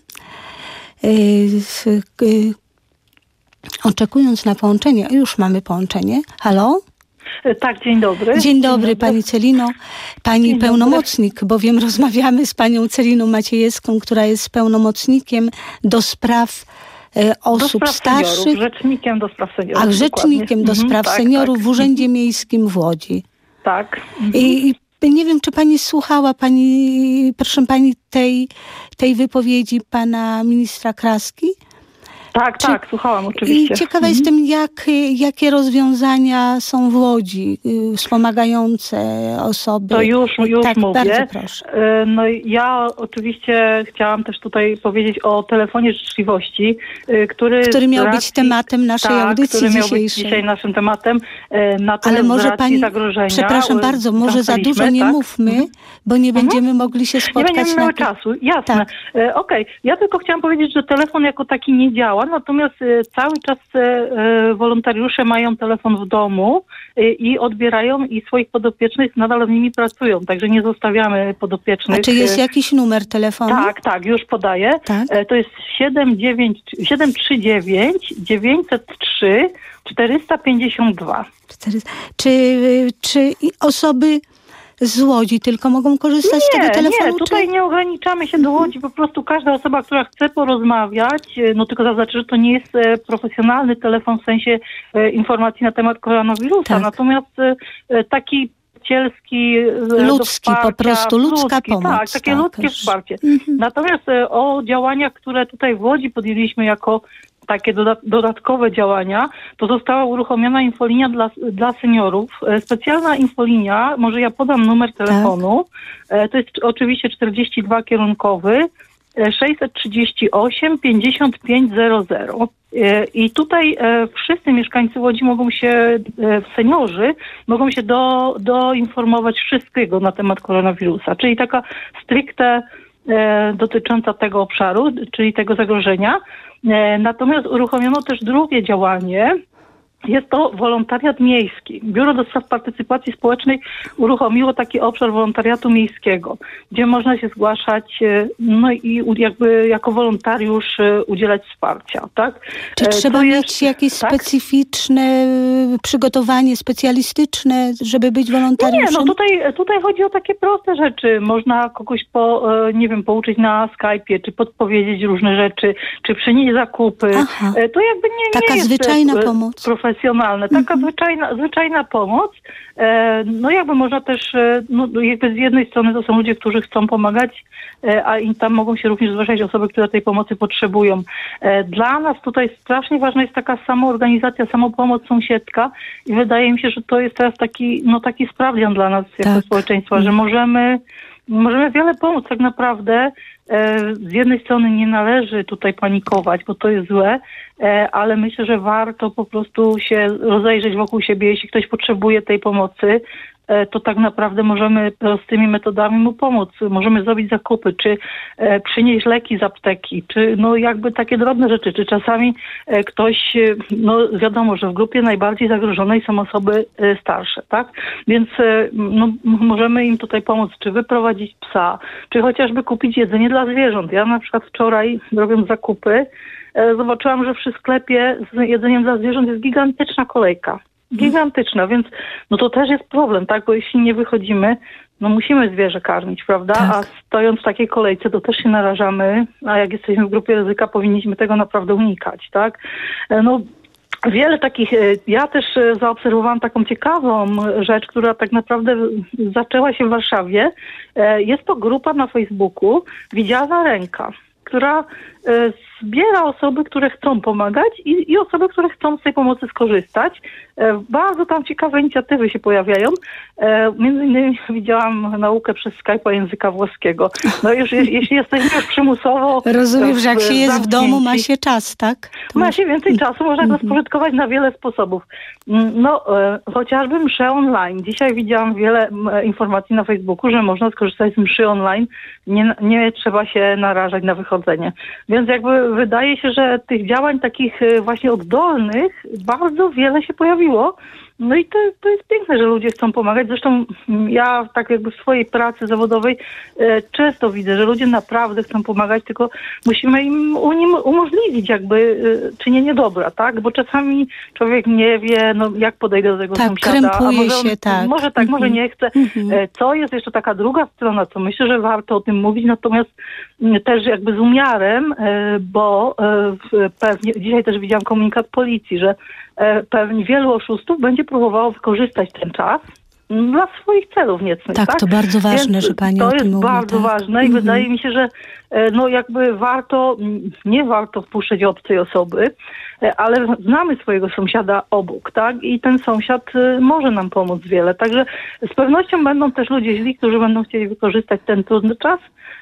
Oczekując na połączenie. Już mamy połączenie. Halo?
Tak, dzień dobry.
Dzień dobry,
dzień dobry.
pani Celino. Pani dzień pełnomocnik, dobry. Bowiem rozmawiamy z panią Celiną Maciejewską, która jest pełnomocnikiem do spraw e, osób
do spraw
starszych.
Seniorów, rzecznikiem do spraw seniorów.
A rzecznikiem do spraw
mhm,
seniorów
tak,
w Urzędzie
tak.
Miejskim w Łodzi.
Tak. Mhm.
I, I nie wiem, czy pani słuchała, pani, proszę pani, tej, tej wypowiedzi pana ministra Kraski?
Tak,
Czy,
tak, słuchałam oczywiście.
I ciekawa
mhm.
jestem, jak, jakie rozwiązania są w Łodzi y, wspomagające osoby.
To już, już
tak,
mówię.
Bardzo proszę.
No ja oczywiście chciałam też tutaj powiedzieć o telefonie życzliwości, który...
Który miał
racji,
być tematem naszej
tak,
audycji
który miał
dzisiejszej.
być dzisiaj naszym tematem. Natomiast
ale może
z racji
pani,
zagrożenia,
przepraszam bardzo, może za dużo nie
tak?
mówmy,
mhm.
bo nie
mhm.
będziemy mogli się spotkać.
Nie będziemy
na
miały
tych...
czasu, jasne.
Tak.
E, Okej, okay. Ja tylko chciałam powiedzieć, że telefon jako taki nie działa, natomiast e, cały czas e, wolontariusze mają telefon w domu e, i odbierają i swoich podopiecznych nadal z nimi pracują, także nie zostawiamy podopiecznych.
A czy jest jakiś numer telefonu?
Tak, tak, już podaję.
Tak?
E, to jest siedem trzy dziewięć dziewięćset trzy czterysta pięćdziesiąt dwa.
Czy, czy osoby z Łodzi tylko mogą korzystać
nie,
z tego telefonu?
Nie, tutaj
czy...
nie ograniczamy się do Łodzi. Po prostu każda osoba, która chce porozmawiać, no tylko zaznaczę, że to nie jest e, profesjonalny telefon w sensie e, informacji na temat koronawirusa.
Tak.
Natomiast e, taki cielski,
ludzki po prostu, ludzka
ludzki,
pomoc.
Tak, takie
tak,
ludzkie
już.
wsparcie.
Mhm.
Natomiast e, o działaniach, które tutaj w Łodzi podjęliśmy jako takie doda- dodatkowe działania, to została uruchomiona infolinia dla, dla seniorów. E, specjalna infolinia, może ja podam numer telefonu, tak. e, to jest oczywiście czterdzieści dwa kierunkowy, e, sześćset trzydzieści osiem pięćdziesiąt pięć zero zero. E, I tutaj e, wszyscy mieszkańcy Łodzi mogą się, e, seniorzy, mogą się do, doinformować wszystkiego na temat koronawirusa, czyli taka stricte e, dotycząca tego obszaru, czyli tego zagrożenia. Natomiast uruchomiono też drugie działanie. Jest to wolontariat miejski. Biuro do Spraw Partycypacji Społecznej uruchomiło taki obszar wolontariatu miejskiego, gdzie można się zgłaszać, no i jakby jako wolontariusz udzielać wsparcia, tak?
Czy trzeba
to
mieć
jest,
jakieś
tak?
specyficzne przygotowanie specjalistyczne, żeby być wolontariuszem?
Nie, no tutaj, tutaj chodzi o takie proste rzeczy. Można kogoś po, nie wiem, pouczyć na Skype'ie, czy podpowiedzieć różne rzeczy, czy przynieść zakupy.
Aha.
To jakby nie, nie
Taka
jest
zwyczajna pomoc.
Profesjonalne. Taka mhm. zwyczajna, zwyczajna pomoc. No jakby można też, no jakby z jednej strony to są ludzie, którzy chcą pomagać, a i tam mogą się również zgłaszać osoby, które tej pomocy potrzebują. Dla nas tutaj strasznie ważna jest taka samoorganizacja, samopomoc sąsiedzka i wydaje mi się, że to jest teraz taki, no taki sprawdzian dla nas jako
tak.
społeczeństwa, mhm. że możemy Możemy wiele pomóc tak naprawdę. Z jednej strony nie należy tutaj panikować, bo to jest złe, ale myślę, że warto po prostu się rozejrzeć wokół siebie. Jeśli ktoś potrzebuje tej pomocy, to tak naprawdę możemy prostymi metodami mu pomóc. Możemy zrobić zakupy, czy przynieść leki z apteki, czy no jakby takie drobne rzeczy, czy czasami ktoś, no wiadomo, że w grupie najbardziej zagrożonej są osoby starsze, tak? Więc no, możemy im tutaj pomóc, czy wyprowadzić psa, czy chociażby kupić jedzenie dla zwierząt. Ja na przykład wczoraj, robiąc zakupy, zobaczyłam, że przy sklepie z jedzeniem dla zwierząt jest gigantyczna kolejka. Gigantyczna, więc no to też jest problem, tak? Bo jeśli nie wychodzimy, no musimy zwierzę karmić, prawda?
Tak.
A stojąc w takiej kolejce, to też się narażamy, a jak jesteśmy w grupie ryzyka, powinniśmy tego naprawdę unikać, tak? No wiele takich, ja też zaobserwowałam taką ciekawą rzecz, która tak naprawdę zaczęła się w Warszawie. Jest to grupa na Facebooku Widzialna Ręka, która zbiera osoby, które chcą pomagać i, i osoby, które chcą z tej pomocy skorzystać. E, bardzo tam ciekawe inicjatywy się pojawiają. E, między innymi widziałam naukę przez Skype'a języka włoskiego. No już, je, jeśli jesteśmy już przymusowo...
Rozumiem, że jak się jest w domu, ma
zamknięci,
się czas, tak? To
ma się więcej czasu, można go spożytkować na wiele sposobów. No, e, chociażby msze online. Dzisiaj widziałam wiele m, informacji na Facebooku, że można skorzystać z mszy online. Nie, nie trzeba się narażać na wychodzenie. Więc jakby wydaje się, że tych działań takich e, właśnie oddolnych bardzo wiele się pojawiło. No i to, to jest piękne, że ludzie chcą pomagać. Zresztą ja tak jakby w swojej pracy zawodowej e, często widzę, że ludzie naprawdę chcą pomagać, tylko musimy im, im umożliwić jakby e, czynienie dobra, tak? Bo czasami człowiek nie wie, no jak podejdę do tego
tak,
sąsiada.
krępuje
a może on,
się, tak.
Może tak, może nie chce. E, co jest jeszcze taka druga strona, co myślę, że warto o tym mówić, natomiast m, też jakby z umiarem, e, bo e, w, pewnie dzisiaj też widziałam komunikat policji, że e, pewnie wielu oszustów będzie próbowało wykorzystać ten czas dla swoich celów niecnych.
Tak,
tak?
to bardzo ważne,
Więc
że pani
to
o tym
jest
mówi.
bardzo
tak.
ważne i
Mhm.
wydaje mi się, że e, no jakby warto, nie warto wpuszczać obcej osoby, e, ale znamy swojego sąsiada obok, tak? I ten sąsiad e, może nam pomóc wiele. Także z pewnością będą też ludzie źli, którzy będą chcieli wykorzystać ten trudny czas,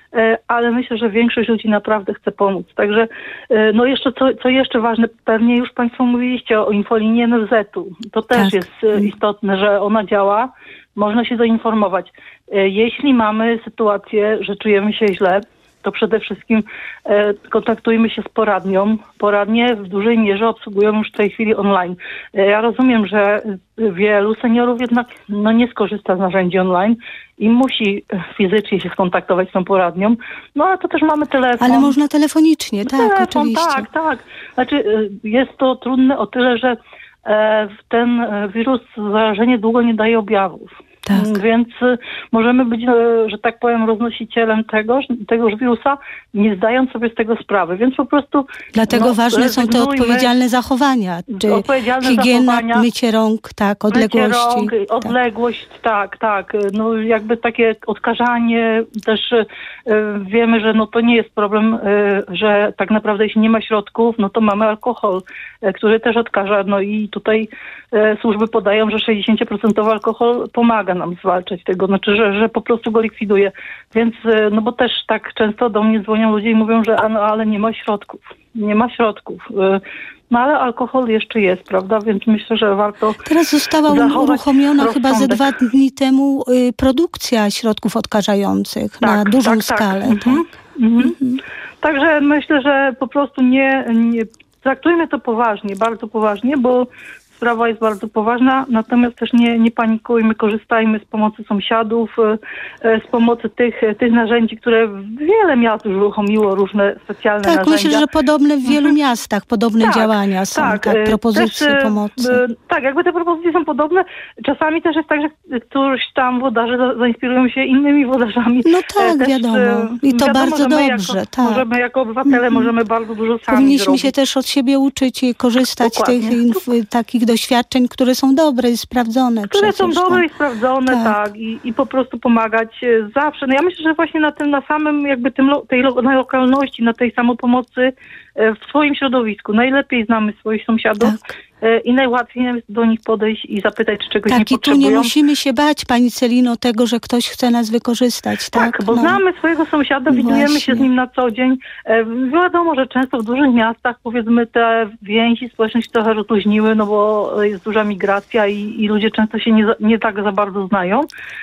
ale myślę, że większość ludzi naprawdę chce pomóc. Także no jeszcze co, co jeszcze ważne, pewnie już Państwo mówiliście o infolinii N F Z-u. To też
tak.
jest istotne, że ona działa, można się doinformować. Jeśli mamy sytuację, że czujemy się źle, to przede wszystkim e, kontaktujmy się z poradnią. Poradnie w dużej mierze obsługują już w tej chwili online. E, ja rozumiem, że wielu seniorów jednak no, nie skorzysta z narzędzi online i musi fizycznie się skontaktować z tą poradnią. No ale to też mamy telefon.
Ale można telefonicznie, tak,
telefon,
oczywiście.
Tak, tak. Znaczy jest to trudne o tyle, że e, ten wirus zarażenie długo nie daje objawów.
Tak.
Więc możemy być, że tak powiem, roznosicielem tegoż, tegoż wirusa, nie zdając sobie z tego sprawy. Więc po prostu...
Dlatego
no,
ważne są te odpowiedzialne zachowania. Czy
odpowiedzialne
higiena,
zachowania,
mycie rąk, tak, odległości.
Mycie rąk, odległość, tak, tak. No jakby takie odkażanie, też y, wiemy, że no to nie jest problem, y, że tak naprawdę jeśli nie ma środków, no to mamy alkohol, y, który też odkaża. No i tutaj y, służby podają, że sześćdziesiąt procent alkohol pomaga nam zwalczać tego, znaczy, że, że po prostu go likwiduje. Więc, no bo też tak często do mnie dzwonią ludzie i mówią, że a no, ale nie ma środków. Nie ma środków. No ale alkohol jeszcze jest, prawda? Więc myślę, że warto
Teraz została uruchomiona
rozsądek.
chyba ze dwa dni temu y, produkcja środków odkażających
tak,
na dużą
tak,
skalę.
Tak. Mhm.
Tak?
Mhm. Także myślę, że po prostu nie, nie traktujmy to poważnie, bardzo poważnie, bo sprawa jest bardzo poważna, natomiast też nie, nie panikujmy, korzystajmy z pomocy sąsiadów, z pomocy tych, tych narzędzi, które wiele miast już uruchomiło, różne specjalne
tak,
narzędzia.
myślę, że podobne w wielu miastach, podobne
tak,
działania są, tak, tak propozycje
też,
pomocy.
Tak, jakby te propozycje są podobne. Czasami też jest tak, że któryś tam włodarze zainspirują się innymi włodarzami.
No tak,
też,
wiadomo. I to
wiadomo,
bardzo dobrze.
Jako,
tak.
Możemy jako obywatele, mm-hmm. możemy bardzo dużo sami
Powinniśmy
zrobić.
się też od siebie uczyć i korzystać z tych inf- takich doświadczeń, które są dobre i sprawdzone.
Które
przecież,
są dobre
tak.
i sprawdzone, tak, tak i, i po prostu pomagać zawsze. No ja myślę, że właśnie na tym, na samym jakby tym, tej na lokalności, na tej samopomocy w swoim środowisku. Najlepiej znamy swoich sąsiadów. Tak. I najłatwiej jest do nich podejść i zapytać, czy czegoś
tak,
nie potrzebują.
Tak, i tu nie musimy się bać, pani Celino, tego, że ktoś chce nas wykorzystać. Tak,
tak bo no. znamy swojego sąsiada, widujemy Właśnie. się z nim na co dzień. Wiadomo, że często w dużych miastach, powiedzmy, te więzi społeczne się trochę rozluźniły, no bo jest duża migracja i, i ludzie często się nie, nie tak za bardzo znają.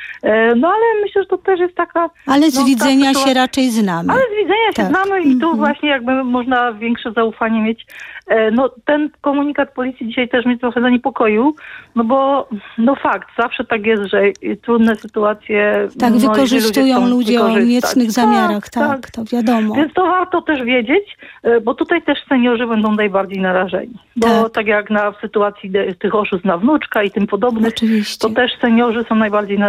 No ale myślę, że to też jest taka...
Ale z
no,
widzenia
ta,
się raczej znamy.
Ale z widzenia się tak. znamy i tu mm-hmm. właśnie jakby można większe zaufanie mieć. No ten komunikat policji dzisiaj też mnie trochę zaniepokoił, no bo no fakt, zawsze tak jest, że trudne sytuacje...
Tak,
no,
wykorzystują
ludzie,
ludzie o niecnych zamiarach, tak, tak, to wiadomo.
Więc to warto też wiedzieć, bo tutaj też seniorzy będą najbardziej narażeni. Bo tak, tak jak na, w sytuacji de, tych oszustw na wnuczka i tym podobnych,
Oczywiście.
to też seniorzy są najbardziej narażeni, więc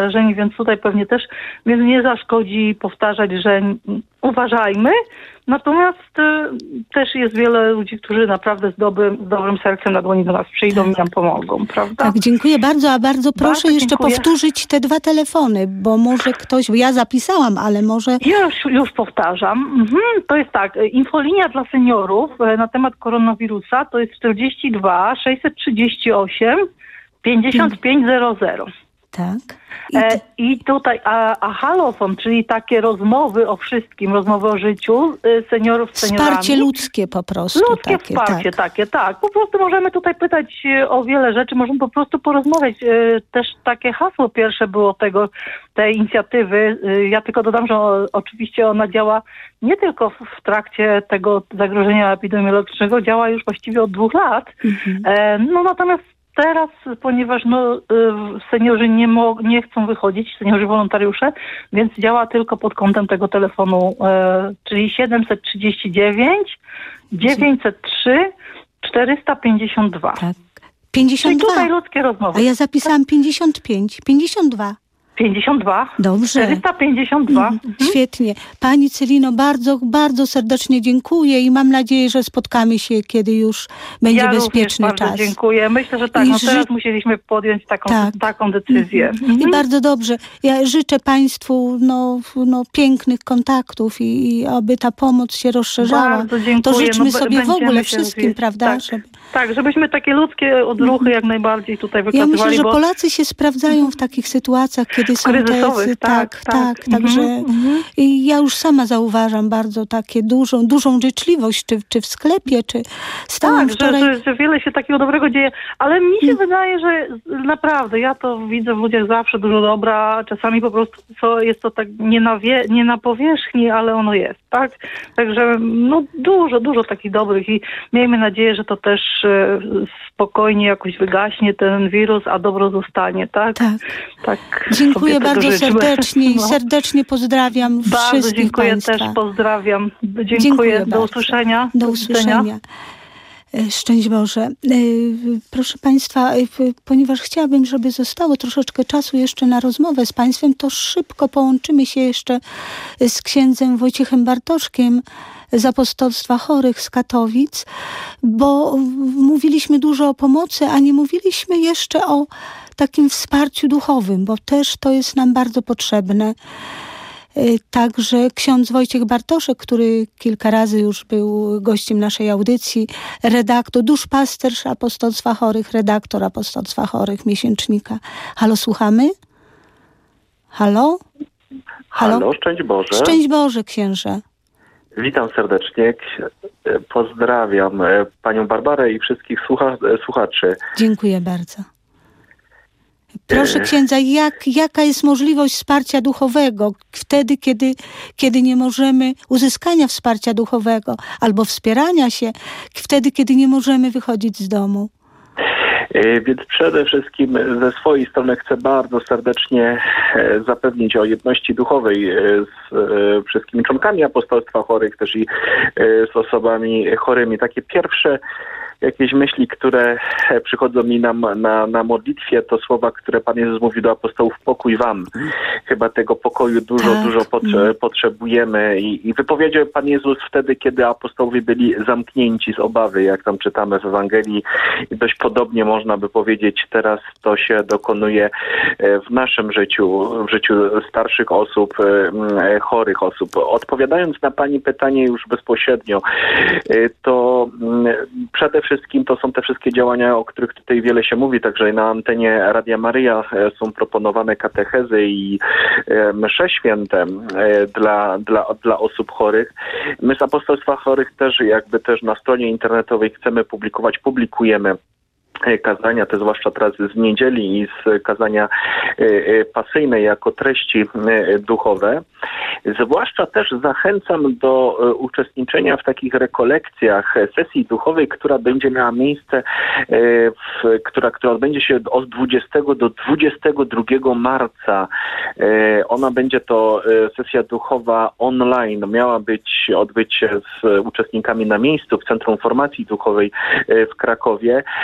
więc tutaj pewnie też więc nie zaszkodzi powtarzać, że uważajmy. Natomiast y, też jest wiele ludzi, którzy naprawdę z dobrym, z dobrym sercem na dłoni do nas przyjdą tak. i nam pomogą, prawda?
Tak, dziękuję bardzo, a bardzo proszę
bardzo
jeszcze
dziękuję.
powtórzyć te dwa telefony, bo może ktoś, bo ja zapisałam, ale może...
Ja już, już powtarzam. Mhm, to jest tak, infolinia dla seniorów na temat koronawirusa to jest czterdzieści dwa sześćset trzydzieści osiem pięćdziesiąt pięć zero zero.
Tak. I,
E, I tutaj, a, a halofon, czyli takie rozmowy o wszystkim, rozmowy o życiu y, seniorów z seniorami.
Wsparcie ludzkie po prostu.
Ludzkie
takie,
wsparcie,
tak.
takie, tak. Po prostu możemy tutaj pytać y, o wiele rzeczy, możemy po prostu porozmawiać. Y, też takie hasło pierwsze było tego, tej inicjatywy. Y, ja tylko dodam, że o, oczywiście ona działa nie tylko w, w trakcie tego zagrożenia epidemiologicznego, działa już właściwie od dwóch lat. Mhm. E, no natomiast teraz, ponieważ no, seniorzy nie, mo- nie chcą wychodzić, seniorzy wolontariusze, więc działa tylko pod kątem tego telefonu, e, czyli siedemset trzydzieści dziewięć dziewięćset trzy czterysta pięćdziesiąt dwa.
Tak. pięćdziesiąt dwa.
Czyli tutaj ludzkie rozmowy.
A ja zapisałam pięćdziesiąt pięć. pięćdziesiąt dwa.
pięćdziesiąt dwa.
Dobrze.
czterysta pięćdziesiąt dwa.
Mhm. Świetnie. Pani Celino, bardzo, bardzo serdecznie dziękuję i mam nadzieję, że spotkamy się, kiedy już będzie
ja
bezpieczny
bardzo
czas.
dziękuję. Myślę, że tak,
I
no
ży...
teraz musieliśmy podjąć taką,
tak.
taką decyzję.
Mhm. I bardzo dobrze. Ja życzę Państwu no, no, pięknych kontaktów i, i aby ta pomoc się rozszerzała.
Bardzo dziękuję.
To życzmy
no,
sobie w ogóle
się
wszystkim,
rozwijać.
prawda?
Tak,
Żeby...
tak, żebyśmy takie ludzkie odruchy jak najbardziej tutaj wykazywali.
Ja myślę, że
bo...
Polacy się sprawdzają w takich sytuacjach, kiedy są te...
Tak,
tak, tak.
tak.
Także
mm-hmm.
i ja już sama zauważam bardzo takie dużą, dużą życzliwość, czy, czy w sklepie, czy stałam
tak,
wczoraj...
że, że, że wiele się takiego dobrego dzieje, ale mi się hmm. wydaje, że naprawdę, ja to widzę w ludziach zawsze dużo dobra, czasami po prostu co, jest to tak nie na, wie, nie na powierzchni, ale ono jest, tak? Także no dużo, dużo takich dobrych i miejmy nadzieję, że to też e, spokojnie jakoś wygaśnie ten wirus, a dobro zostanie, tak?
Tak.
tak
dziękuję bardzo serdecznie i
no.
serdecznie pozdrawiam
bardzo
wszystkich
dziękuję
Państwa.
też, pozdrawiam. Dziękuję,
dziękuję
do
bardzo.
usłyszenia.
Do usłyszenia. Szczęść Boże. Proszę Państwa, ponieważ chciałabym, żeby zostało troszeczkę czasu jeszcze na rozmowę z Państwem, to szybko połączymy się jeszcze z księdzem Wojciechem Bartoszkiem z Apostolstwa Chorych z Katowic, bo mówiliśmy dużo o pomocy, a nie mówiliśmy jeszcze o takim wsparciu duchowym, bo też to jest nam bardzo potrzebne. Także ksiądz Wojciech Bartoszek, który kilka razy już był gościem naszej audycji, redaktor, duszpasterz Apostolstwa Chorych, redaktor Apostolstwa Chorych, miesięcznika. Halo, słuchamy? Halo?
Halo, Halo szczęść Boże.
Szczęść Boże, księże.
Witam serdecznie. Pozdrawiam panią Barbarę i wszystkich słucha- słuchaczy.
Dziękuję bardzo. Proszę księdza, jak, jaka jest możliwość wsparcia duchowego wtedy, kiedy, kiedy nie możemy, uzyskania wsparcia duchowego albo wspierania się, wtedy, kiedy nie możemy wychodzić z domu?
Więc przede wszystkim ze swojej strony chcę bardzo serdecznie zapewnić o jedności duchowej z wszystkimi członkami Apostolstwa Chorych, też i z osobami chorymi. Takie pierwsze jakieś myśli, które przychodzą mi na, na, na modlitwie, to słowa, które Pan Jezus mówił do apostołów: pokój wam. Chyba tego pokoju dużo, tak. dużo potrze- potrzebujemy. I, I wypowiedział Pan Jezus wtedy, kiedy apostołowie byli zamknięci z obawy, jak tam czytamy w Ewangelii. I dość podobnie można by powiedzieć, teraz to się dokonuje w naszym życiu, w życiu starszych osób, chorych osób. Odpowiadając na Pani pytanie już bezpośrednio, to przede wszystkim to są te wszystkie działania, o których tutaj wiele się mówi, także na antenie Radia Maryja są proponowane katechezy i msze święte dla, dla, dla osób chorych. My z Apostolstwa Chorych też jakby też na stronie internetowej chcemy publikować, publikujemy kazania, te zwłaszcza teraz z niedzieli i z kazania pasyjne jako treści duchowe. Zwłaszcza też zachęcam do uczestniczenia w takich rekolekcjach sesji duchowej, która będzie miała miejsce, w, która, która odbędzie się od dwudziestego do dwudziestego drugiego marca. Ona będzie to sesja duchowa online. Miała być, odbyć się z uczestnikami na miejscu w Centrum Formacji Duchowej w Krakowie.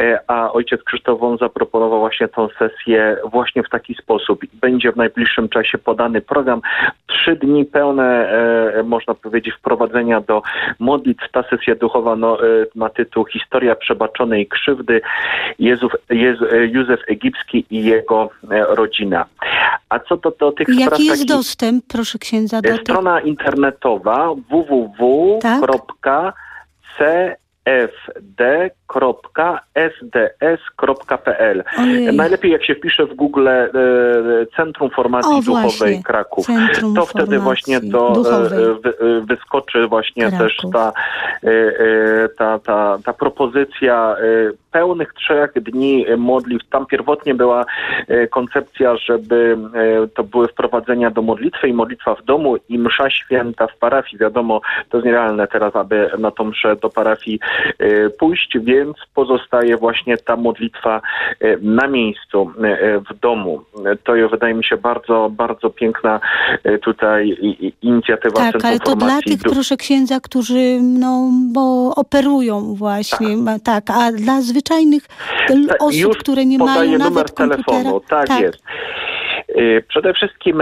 a ojciec Krzysztof Wąs zaproponował właśnie tą sesję właśnie w taki sposób. Będzie w najbliższym czasie podany program. Trzy dni pełne, można powiedzieć, wprowadzenia do modlitw. Ta sesja duchowa no, ma tytuł Historia przebaczonej krzywdy, Jezuf, Jez, Józef Egipski i jego rodzina. A co do, do tych spraw...
Jaki jest
takich,
dostęp, proszę księdza? Do
strona
tych...
internetowa w w w kropka c f d kropka s d s kropka p l.
Ojej.
Najlepiej jak się wpisze w Google e, Centrum Formacji
o,
Duchowej
właśnie.
Kraków.
Centrum
to wtedy właśnie to e, wy, wyskoczy właśnie Kraków. Też ta, e, ta, ta, ta propozycja e, pełnych trzech dni modlitw. Tam pierwotnie była e, koncepcja, żeby e, to były wprowadzenia do modlitwy i modlitwa w domu i msza święta w parafii. Wiadomo, to jest nierealne teraz, aby na tą mszę do parafii e, pójść, więc pozostaje właśnie ta modlitwa e, na miejscu, e, w domu. To jest, wydaje mi się, bardzo, bardzo piękna e, tutaj i, i inicjatywa
tak,
Centrum
ale to
Formacji.
dla tych, proszę księdza, którzy no, bo operują właśnie, tak, tak a dla zwyczajnych
Ta,
osób, które nie mają
numer
nawet komputera.
Telefonu. Tak, tak jest. Przede wszystkim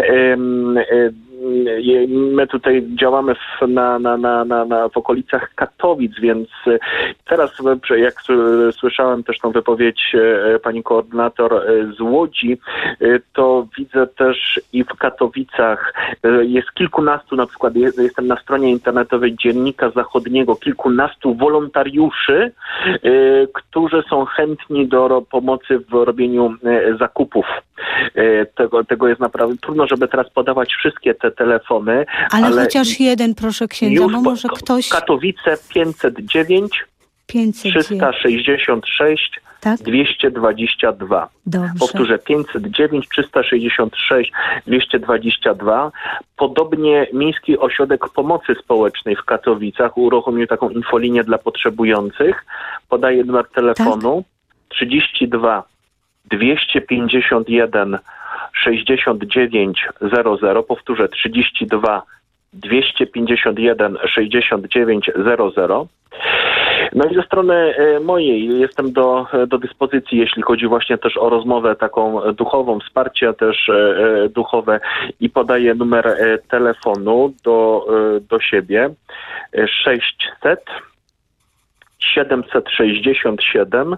my tutaj działamy w, na, na, na, na, na, w okolicach Katowic, więc teraz jak słyszałem też tą wypowiedź pani koordynator z Łodzi, to widzę też i w Katowicach jest kilkunastu, na przykład jestem na stronie internetowej Dziennika Zachodniego, kilkunastu wolontariuszy, którzy są chętni do pomocy w robieniu zakupów. Tego, tego jest naprawdę trudno, żeby teraz podawać wszystkie te telefony.
Ale, ale chociaż jeden, proszę księdza, bo może ktoś...
Katowice pięćset dziewięć trzysta sześćdziesiąt sześć tak? dwieście dwadzieścia dwa.
Dobrze.
Powtórzę, pięćset dziewięć trzysta sześćdziesiąt sześć dwieście dwadzieścia dwa. Podobnie Miejski Ośrodek Pomocy Społecznej w Katowicach uruchomił taką infolinię dla potrzebujących. Podaję numer telefonu tak? trzydzieści dwa dwieście pięćdziesiąt jeden sześćdziesiąt dziewięć zero zero. Powtórzę, trzydzieści dwa dwieście pięćdziesiąt jeden sześćdziesiąt dziewięć zero zero. No i ze strony mojej jestem do, do dyspozycji, jeśli chodzi właśnie też o rozmowę taką duchową, wsparcie też duchowe i podaję numer telefonu do, do siebie sześćset siedemset sześćdziesiąt siedem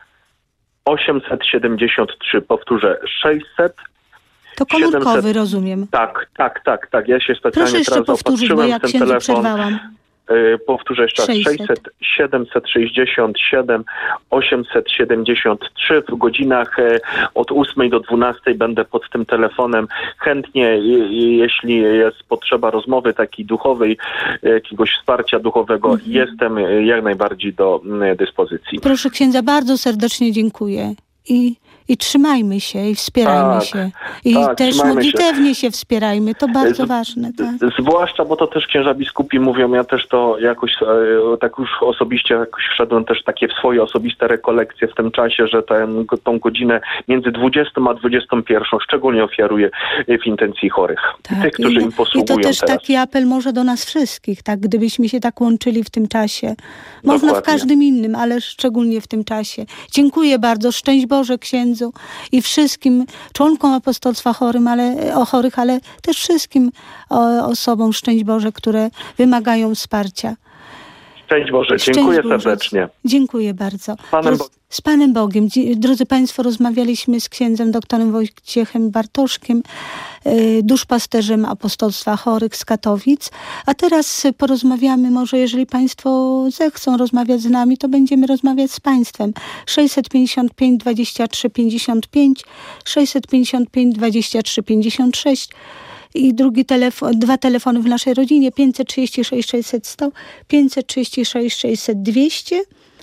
osiemset siedemdziesiąt trzy. Powtórzę, sześćset.
To komórkowy, siedemset... rozumiem.
Tak, tak, tak, tak. Ja się specjalnie
Proszę
teraz
powtórzyć, bo ja księdzu telefon. przerwałam.
Yy, powtórzę jeszcze raz. sześćset siedemset sześćdziesiąt siedem osiemset siedemdziesiąt trzy. W godzinach yy, od ósmej do dwunastej będę pod tym telefonem. Chętnie, yy, jeśli jest potrzeba rozmowy takiej duchowej, yy, jakiegoś wsparcia duchowego, mhm. jestem yy, jak najbardziej do yy, dyspozycji.
Proszę księdza, bardzo serdecznie dziękuję. I I trzymajmy się i wspierajmy tak, się. I tak, też modlitewnie się. się wspierajmy. To bardzo z, ważne. Tak.
Zwłaszcza, bo to też księża biskupi mówią, ja też to jakoś tak już osobiście jakoś wszedłem też takie w swoje osobiste rekolekcje w tym czasie, że ten, tą godzinę między dwudziestą a dwudziestą pierwszą szczególnie ofiaruję w intencji chorych.
Tak,
tych, którzy
i,
im posługują
I to też
teraz.
taki apel może do nas wszystkich, tak, gdybyśmy się tak łączyli w tym czasie. Można Dokładnie. w każdym innym, ale szczególnie w tym czasie. Dziękuję bardzo. Szczęść Boże księdzu i wszystkim członkom apostolstwa chorym, ale, o chorych, ale też wszystkim o, osobom, szczęść Boże, które wymagają wsparcia.
Szczęść Boże, dziękuję szczęść Boże. serdecznie.
Dziękuję bardzo.
Panem
Drodzy, z Panem Bogiem. Drodzy Państwo, rozmawialiśmy z księdzem doktorem Wojciechem Bartoszkiem, duszpasterzem apostolstwa chorych z Katowic. A teraz porozmawiamy, może jeżeli Państwo zechcą rozmawiać z nami, to będziemy rozmawiać z Państwem. sześćset pięćdziesiąt pięć dwadzieścia trzy pięćdziesiąt pięć, sześćset pięćdziesiąt pięć dwadzieścia trzy pięćdziesiąt sześć i drugi telefon, dwa telefony w naszej rodzinie, pięćset trzydzieści sześć sześćset sto, pięćset trzydzieści sześć sześćset dwieście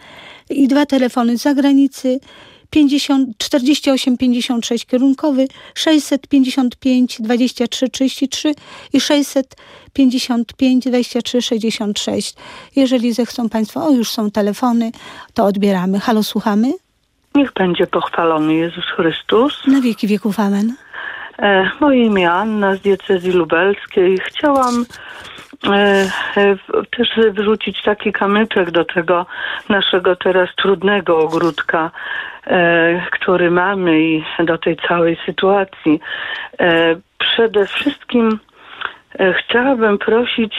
i dwa telefony z zagranicy, pięćdziesiąt, czterdzieści osiem pięćdziesiąt sześć kierunkowy, sześćset pięćdziesiąt pięć dwadzieścia trzy trzydzieści trzy i sześćset pięćdziesiąt pięć dwadzieścia trzy sześćdziesiąt sześć. Jeżeli zechcą Państwo, o już są telefony, to odbieramy. Halo, słuchamy?
Niech będzie pochwalony Jezus Chrystus.
Na wieki wieków, amen.
E, moje imię Anna z diecezji lubelskiej. Chciałam e, e, też wrzucić taki kamyczek do tego naszego teraz trudnego ogródka, e, który mamy i do tej całej sytuacji. E, przede wszystkim e, chciałabym prosić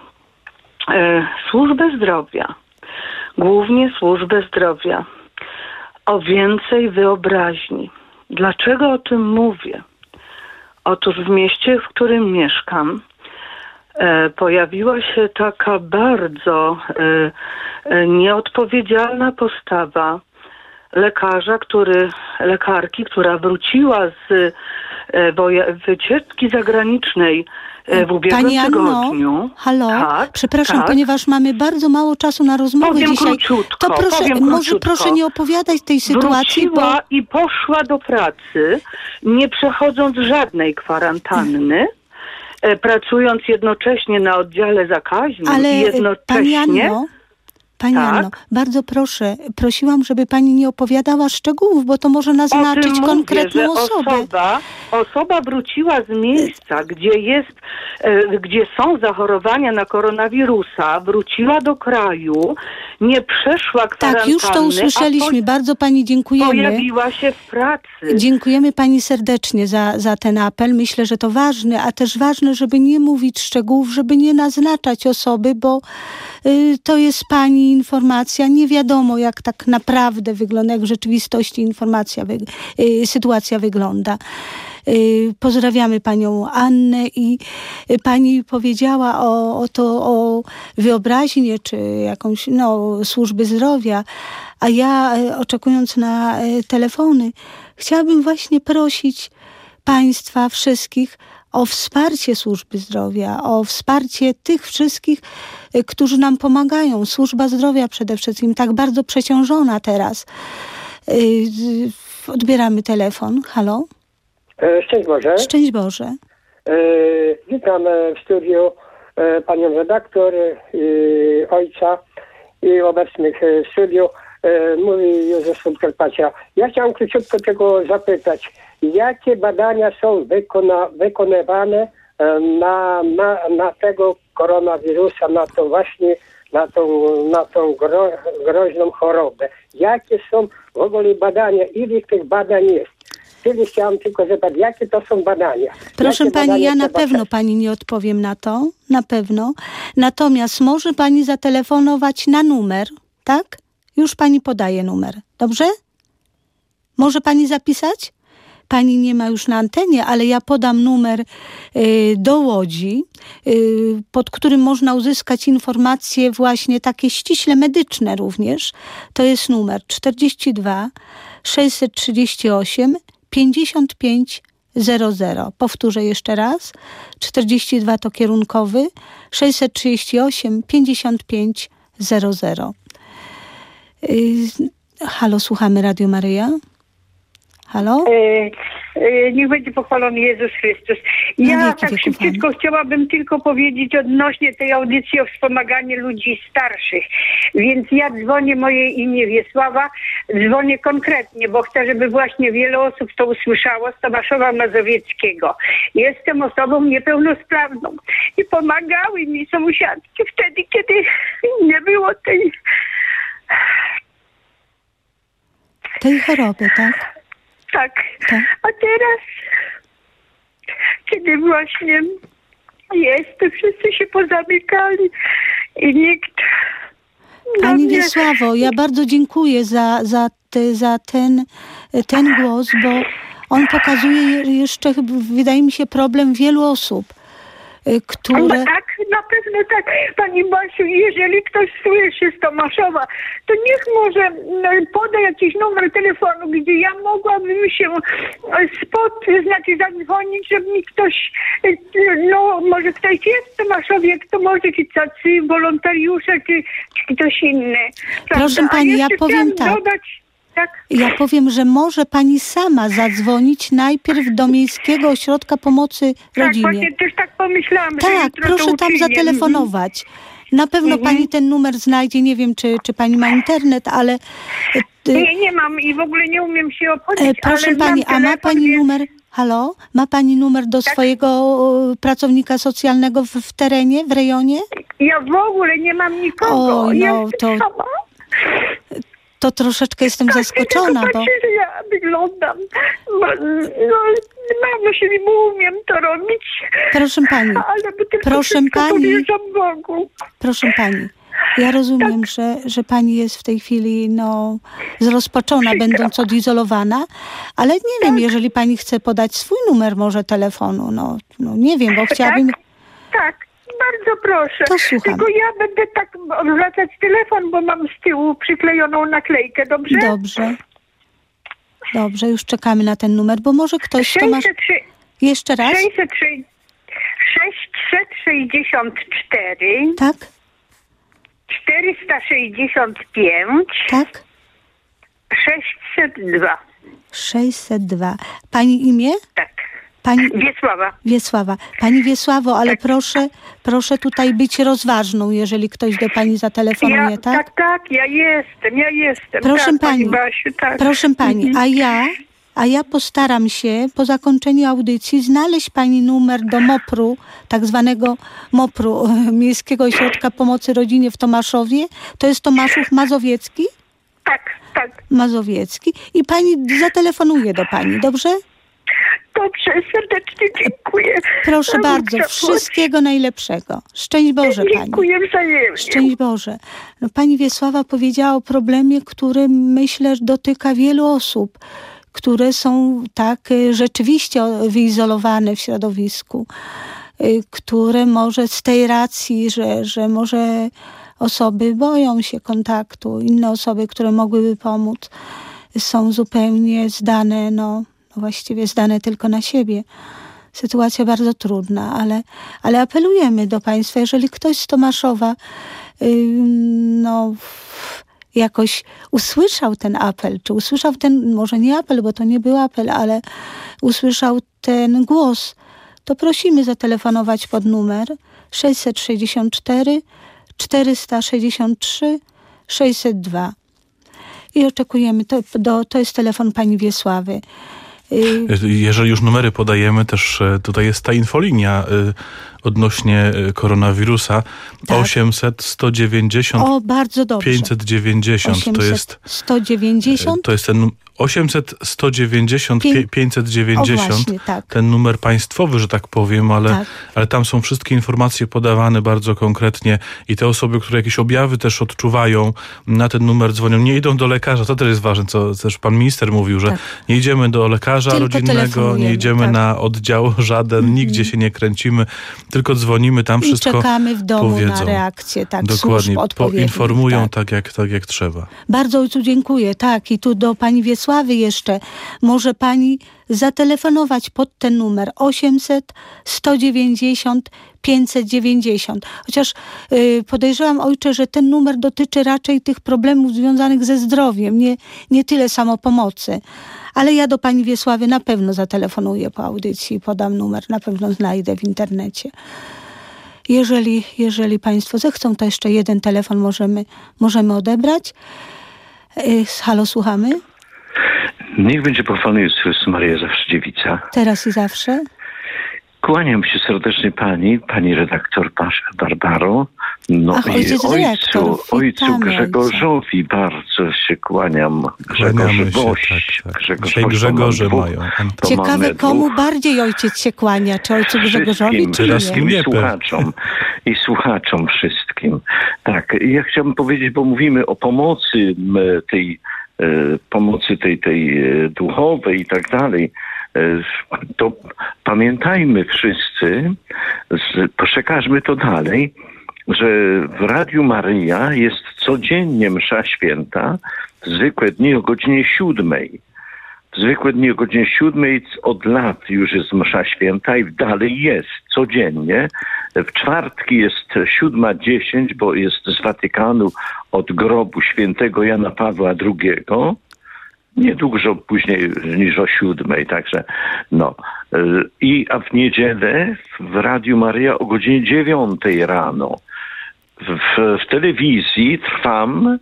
e, służbę zdrowia, głównie służbę zdrowia, o więcej wyobraźni. Dlaczego o tym mówię? Otóż w mieście, w którym mieszkam, e, pojawiła się taka bardzo e, e, nieodpowiedzialna postawa lekarza, który, lekarki, która wróciła z e, woja- wycieczki zagranicznej e, w ubiegłym
Pani Anno,
tygodniu.
halo,
Tak,
przepraszam,
tak.
ponieważ mamy bardzo mało czasu na rozmowę
Powiem
dzisiaj.
króciutko,
to proszę,
powiem
może
króciutko.
proszę nie opowiadać tej sytuacji, bo
Wróciła i poszła do pracy, nie przechodząc żadnej kwarantanny, e, pracując jednocześnie na oddziale zakaźnym
ale
i
Pani
jednocześnie...
Anno, Pani
Tak?
Anno, bardzo proszę, prosiłam, żeby Pani nie opowiadała szczegółów, bo to może
O
naznaczyć
tym mówię,
konkretną
że
osobę.
Osoba, osoba wróciła z miejsca, gdzie jest, e, gdzie są zachorowania na koronawirusa, wróciła do kraju, nie przeszła kwarantanny,
Tak, już to usłyszeliśmy.
a po,
Bardzo Pani dziękujemy.
pojawiła się w pracy.
Dziękujemy Pani serdecznie za, za ten apel. Myślę, że to ważne, a też ważne, żeby nie mówić szczegółów, żeby nie naznaczać osoby, bo y, to jest Pani informacja. Nie wiadomo, jak tak naprawdę wygląda, jak w rzeczywistości informacja, wy, y, sytuacja wygląda. Y, pozdrawiamy Panią Annę i y, Pani powiedziała o, o to, o wyobraźnię, czy jakąś, no, służby zdrowia, a ja y, oczekując na y, telefony, chciałabym właśnie prosić Państwa wszystkich o wsparcie służby zdrowia, o wsparcie tych wszystkich, y, którzy nam pomagają. Służba zdrowia przede wszystkim, tak bardzo przeciążona teraz. Y, y, odbieramy telefon. Halo?
Szczęść Boże.
Szczęść Boże.
E, witam w studiu e, panią redaktor, e, ojca i obecnych w studiu. E, mówi Józef z Podkarpacia. Ja chciałem króciutko tego zapytać. Jakie badania są wykona, wykonywane e, na, na, na tego koronawirusa, na to właśnie, na tą, na tą gro, groźną chorobę? Jakie są w ogóle badania? Ile tych badań jest? Czyli chciałam tylko zapytać, jakie to są badania?
Proszę
Jakie
Pani,
badania
ja na
trzeba
pewno
przejść?
Pani nie odpowiem na to, na pewno. Natomiast może Pani zatelefonować na numer, tak? Już Pani podaje numer, dobrze? Może Pani zapisać? Pani nie ma już na antenie, ale ja podam numer y, do Łodzi, y, pod którym można uzyskać informacje właśnie takie ściśle medyczne również. To jest numer czterdzieści dwa sześćset trzydzieści osiem pięćdziesiąt pięć zero zero. Powtórzę jeszcze raz. czterdzieści dwa to kierunkowy, sześćset trzydzieści osiem pięćdziesiąt pięć zero zero. Yy, halo, słuchamy Radio Maryja. Halo?
E, e, niech będzie pochwalony Jezus Chrystus. Ja
Na wieki
tak
wieków,
szybciutko chciałabym tylko powiedzieć odnośnie tej audycji o wspomaganiu ludzi starszych. Więc ja dzwonię, moje imię Wiesława, dzwonię konkretnie, bo chcę, żeby właśnie wiele osób to usłyszało z Tomaszowa Mazowieckiego. Jestem osobą niepełnosprawną i pomagały mi sąsiadki wtedy, kiedy nie było tej...
Tej choroby, tak?
Tak.
Tak.
A teraz, kiedy właśnie jest, to wszyscy się pozamykali i nikt... do
Pani
mnie-
Wiesławo, ja bardzo dziękuję za, za, te, za ten, ten głos, bo on pokazuje jeszcze, wydaje mi się, problem wielu osób, y, które...
No tak, na pewno tak. Pani Basiu, jeżeli ktoś słyszy z Tomaszowa, to niech może no, poda jakiś numer telefonu, gdzie ja mogłabym się e, spod, znaczy zadzwonić, żeby mi ktoś, e, no może ktoś jest w Tomaszowie, kto może, czy tacy wolontariusze, czy, czy ktoś inny.
Proszę
Prawda? A
pani, ja
jeszcze
powiem
chciałam
tak.
Dodać, tak.
Ja powiem, że może pani sama zadzwonić najpierw do Miejskiego Ośrodka Pomocy
Tak,
Rodzinie.
właśnie też tak pomyślałam, że
Tak,
jutro to
proszę tam
uczynię.
zatelefonować. Na pewno
Mhm.
pani ten numer znajdzie. Nie wiem, czy, czy pani ma internet, ale... y,
Nie, nie mam i w ogóle nie umiem się
e,
obchodzić,
proszę
ale
pani,
mam
a ma
telefon,
pani
więc...
numer... Halo? Ma pani numer do
Tak.
swojego e, pracownika socjalnego w, w terenie, w rejonie?
Ja w ogóle nie mam nikogo.
Oj,
ja
no,
jestem
to-
sama.
To troszeczkę jestem
Tak,
zaskoczona,
tylko
bo...
patrzę, że ja wyglądam. No, no mamo się nie umiem to robić.
Proszę pani,
Ale bo tylko
proszę
wszystko
pani.
powierzam Bogu.
proszę pani, ja rozumiem,
Tak.
że, że pani jest w tej chwili no, zrozpaczona,
Przykro.
będąc odizolowana, ale nie wiem, jeżeli pani chce podać swój numer może telefonu, no, no nie wiem, bo chciałabym...
Tak, tak, bardzo proszę.
To słucham.
Tylko ja będę tak odwracać telefon, bo mam z tyłu przyklejoną naklejkę, dobrze?
Dobrze. Dobrze, już czekamy na ten numer, bo może ktoś to ma...
sześćset trzy
Jeszcze raz?
sześćset trzy sześćset sześćdziesiąt cztery
Tak?
czterysta sześćdziesiąt pięć
Tak?
sześćset dwa.
sześćset dwa. Pani imię?
Tak.
Pani
Wiesława.
Wiesława. Pani Wiesławo, ale proszę, proszę tutaj być rozważną, jeżeli ktoś do pani zatelefonuje,
Ja,
tak?
tak, tak, ja jestem, ja jestem.
Proszę
tak,
pani,
Basiu, tak.
Proszę pani,
Mhm.
a ja, a ja postaram się po zakończeniu audycji znaleźć pani numer do MOPR-u, tak zwanego MOPR-u, Miejskiego Ośrodka Pomocy Rodzinie w Tomaszowie. To jest Tomaszów Mazowiecki?
Tak, tak.
Mazowiecki. I pani zatelefonuje do pani, dobrze?
Dobrze, serdecznie dziękuję.
Proszę
No,
bardzo,
dobrze,
wszystkiego najlepszego. Szczęść Boże pani.
Dziękuję wzajemnie.
Szczęść Boże. No, pani Wiesława powiedziała o problemie, który myślę, że dotyka wielu osób, które są tak y, rzeczywiście o- wyizolowane w środowisku, y, które może z tej racji, że, że może osoby boją się kontaktu, inne osoby, które mogłyby pomóc, są zupełnie zdane, no, no właściwie zdane tylko na siebie. Sytuacja bardzo trudna, ale, ale apelujemy do państwa, jeżeli ktoś z Tomaszowa yy, no, jakoś usłyszał ten apel, czy usłyszał ten, może nie apel, bo to nie był apel, ale usłyszał ten głos, to prosimy zatelefonować pod numer sześćset sześćdziesiąt cztery czterysta sześćdziesiąt trzy sześćset dwa. I oczekujemy, to, do, to jest telefon pani Wiesławy. Y,
Jeżeli już numery podajemy, też e, tutaj jest ta infolinia e, odnośnie e, koronawirusa.
Tak.
osiemset sto dziewięćdziesiąt
O, bardzo dobrze.
pięćset dziewięćdziesiąt. To jest,
sto dziewięćdziesiąt?
e, to jest ten num- osiemset sto dziewięćdziesiąt
Pię-
pięćset
O
dziewięćdziesiąt.
właśnie, tak.
Ten numer państwowy, że tak powiem, ale,
Tak.
ale tam są wszystkie informacje podawane bardzo konkretnie i te osoby, które jakieś objawy też odczuwają, na ten numer dzwonią. Nie idą do lekarza, to też jest ważne, co też pan minister mówił, że
Tak.
nie idziemy do lekarza
Tylko
rodzinnego, nie
telefonujemy,
idziemy
tak.
na oddział żaden, nigdzie się nie kręcimy, tylko dzwonimy, tam
I
wszystko
czekamy w domu
powiedzą.
na reakcję, tak,
Dokładnie,
służb odpowiednich.
poinformują
tak.
tak, jak, tak jak trzeba.
Bardzo ojcu dziękuję, tak. I tu do pani Wiesławy jeszcze. Może pani zatelefonować pod ten numer osiemset sto dziewięćdziesiąt pięćset dziewięćdziesiąt. Chociaż y, podejrzewam, ojcze, że ten numer dotyczy raczej tych problemów związanych ze zdrowiem, nie, nie tyle samopomocy. Ale ja do pani Wiesławy na pewno zatelefonuję po audycji, podam numer, na pewno znajdę w internecie. Jeżeli, jeżeli państwo zechcą, to jeszcze jeden telefon możemy, możemy odebrać. Y, halo, słuchamy?
Niech będzie pochwalony Jezus Chrystus, Maryja zawsze dziewica.
Teraz i zawsze.
Kłaniam się serdecznie pani, pani redaktor Barbaro. No
Ach,
i
ojciec dyrektor,
ojcu, ojcu
witamy
Grzegorzowi bardzo się kłaniam.
Kłaniamy się,
Grzegorzowość.
tak, tak.
Grzegorz,
Dzisiaj
bo
Grzegorze
mam dwóch,
mają.
to
Ciekawe,
mamy
komu
dwóch.
bardziej ojciec się kłania, czy ojcu Grzegorzowi,
Wszystkim,
czy
Teraz
wszystkim
nie.
nie.
i słuchaczom. I słuchaczom wszystkim. Tak, ja chciałbym powiedzieć, bo mówimy o pomocy m, tej e, pomocy tej, tej e, duchowej i tak dalej. E, To pamiętajmy wszyscy, z, przekażmy to dalej, że w Radiu Maryja jest codziennie msza święta, zwykłe dni o godzinie siódmej. W zwykłe dni o godzinie siódmej od lat już jest msza święta i dalej jest codziennie. W czwartki jest siódma dziesięć, bo jest z Watykanu od grobu świętego Jana Pawła drugiego. Nie dużo później niż o siódmej, także no. I a w niedzielę w Radiu Maryja o godzinie dziewiątej rano. W, w telewizji trwam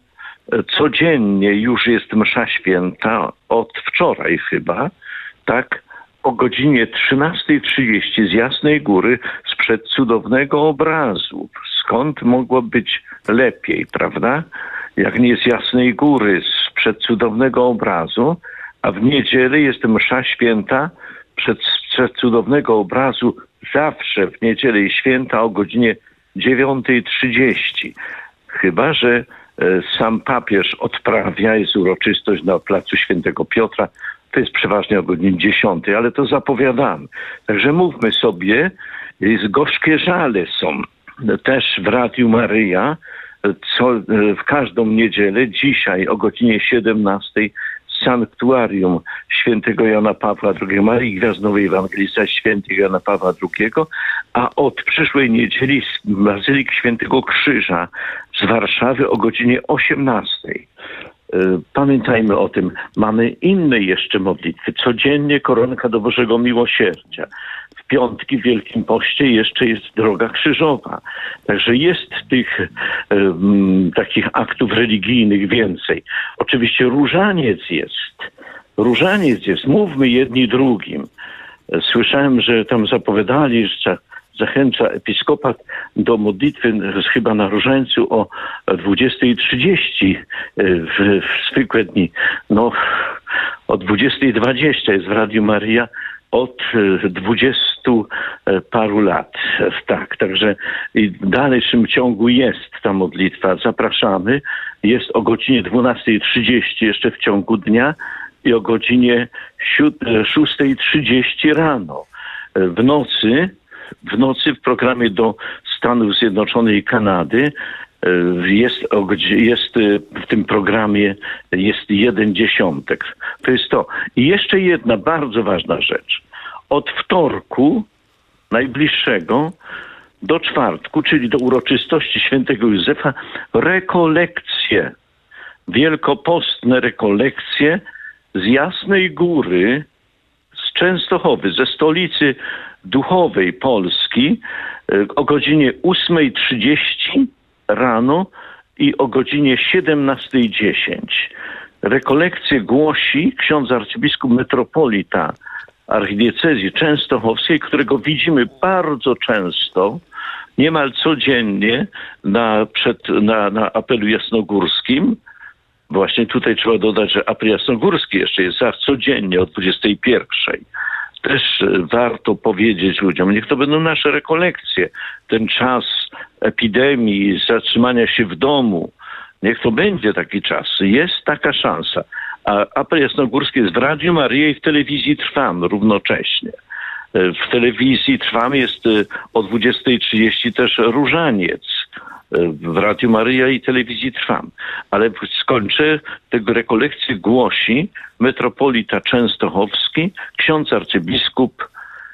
codziennie, już jest msza święta, od wczoraj chyba, tak, o godzinie trzynastej trzydzieści z Jasnej Góry sprzed cudownego obrazu. Skąd mogło być lepiej, prawda? Jak nie z Jasnej Góry sprzed cudownego obrazu, a w niedzielę jest msza święta przed, przed cudownego obrazu zawsze w niedzielę i święta o godzinie dziewiątej trzydzieści. Chyba że e, sam papież odprawia, jest uroczystość na placu Świętego Piotra, to jest przeważnie o godzinie dziesiątej, ale to zapowiadamy. Także mówmy sobie, jest gorzkie żale są też w Radiu Maryja, co w każdą niedzielę, dzisiaj o godzinie siedemnastej Sanktuarium Świętego Jana Pawła drugiego, Marii Gwiazdowej Ewangelista Świętego Jana Pawła drugiego, a od przyszłej niedzieli z Bazylik Świętego Krzyża z Warszawy o godzinie osiemnastej. Pamiętajmy o tym. Mamy inne jeszcze modlitwy. Codziennie koronka do Bożego Miłosierdzia. W piątki w Wielkim Poście jeszcze jest droga krzyżowa. Także jest tych um, takich aktów religijnych więcej. Oczywiście różaniec jest. Różaniec jest. Mówmy jedni drugim. Słyszałem, że tam zapowiadali, że zachęca episkopat do modlitwy chyba na różańcu o dwudziestej trzydzieści w, w zwykłe dni. No, o dwudziestej dwadzieścia jest w Radiu Maryja od dwudziestu paru lat. Tak, także i w dalszym ciągu jest ta modlitwa. Zapraszamy. Jest o godzinie dwunastej trzydzieści jeszcze w ciągu dnia i o godzinie szóstej trzydzieści rano. W nocy W nocy w programie do Stanów Zjednoczonych i Kanady jest, jest w tym programie jest jeden dziesiątek. To jest to. I jeszcze jedna bardzo ważna rzecz. Od wtorku najbliższego do czwartku, czyli do uroczystości świętego Józefa, rekolekcje, wielkopostne rekolekcje z Jasnej Góry, z Częstochowy, ze stolicy duchowej Polski o godzinie ósmej trzydzieści rano i o godzinie siedemnastej dziesięć. Rekolekcję głosi ksiądz arcybiskup metropolita archidiecezji częstochowskiej, którego widzimy bardzo często, niemal codziennie na, przed, na, na apelu jasnogórskim. Właśnie tutaj trzeba dodać, że apel jasnogórski jeszcze jest zawsze codziennie o dwudziestej pierwszej. Też warto powiedzieć ludziom, niech to będą nasze rekolekcje. Ten czas epidemii, zatrzymania się w domu, niech to będzie taki czas. Jest taka szansa. A apel jasnogórski jest w Radiu Maryja i w telewizji Trwam równocześnie. W telewizji Trwam jest o dwudziestej trzydzieści też różaniec. W Radiu Maryja i telewizji Trwam. Ale skończę, tego rekolekcję głosi metropolita częstochowski, ksiądz arcybiskup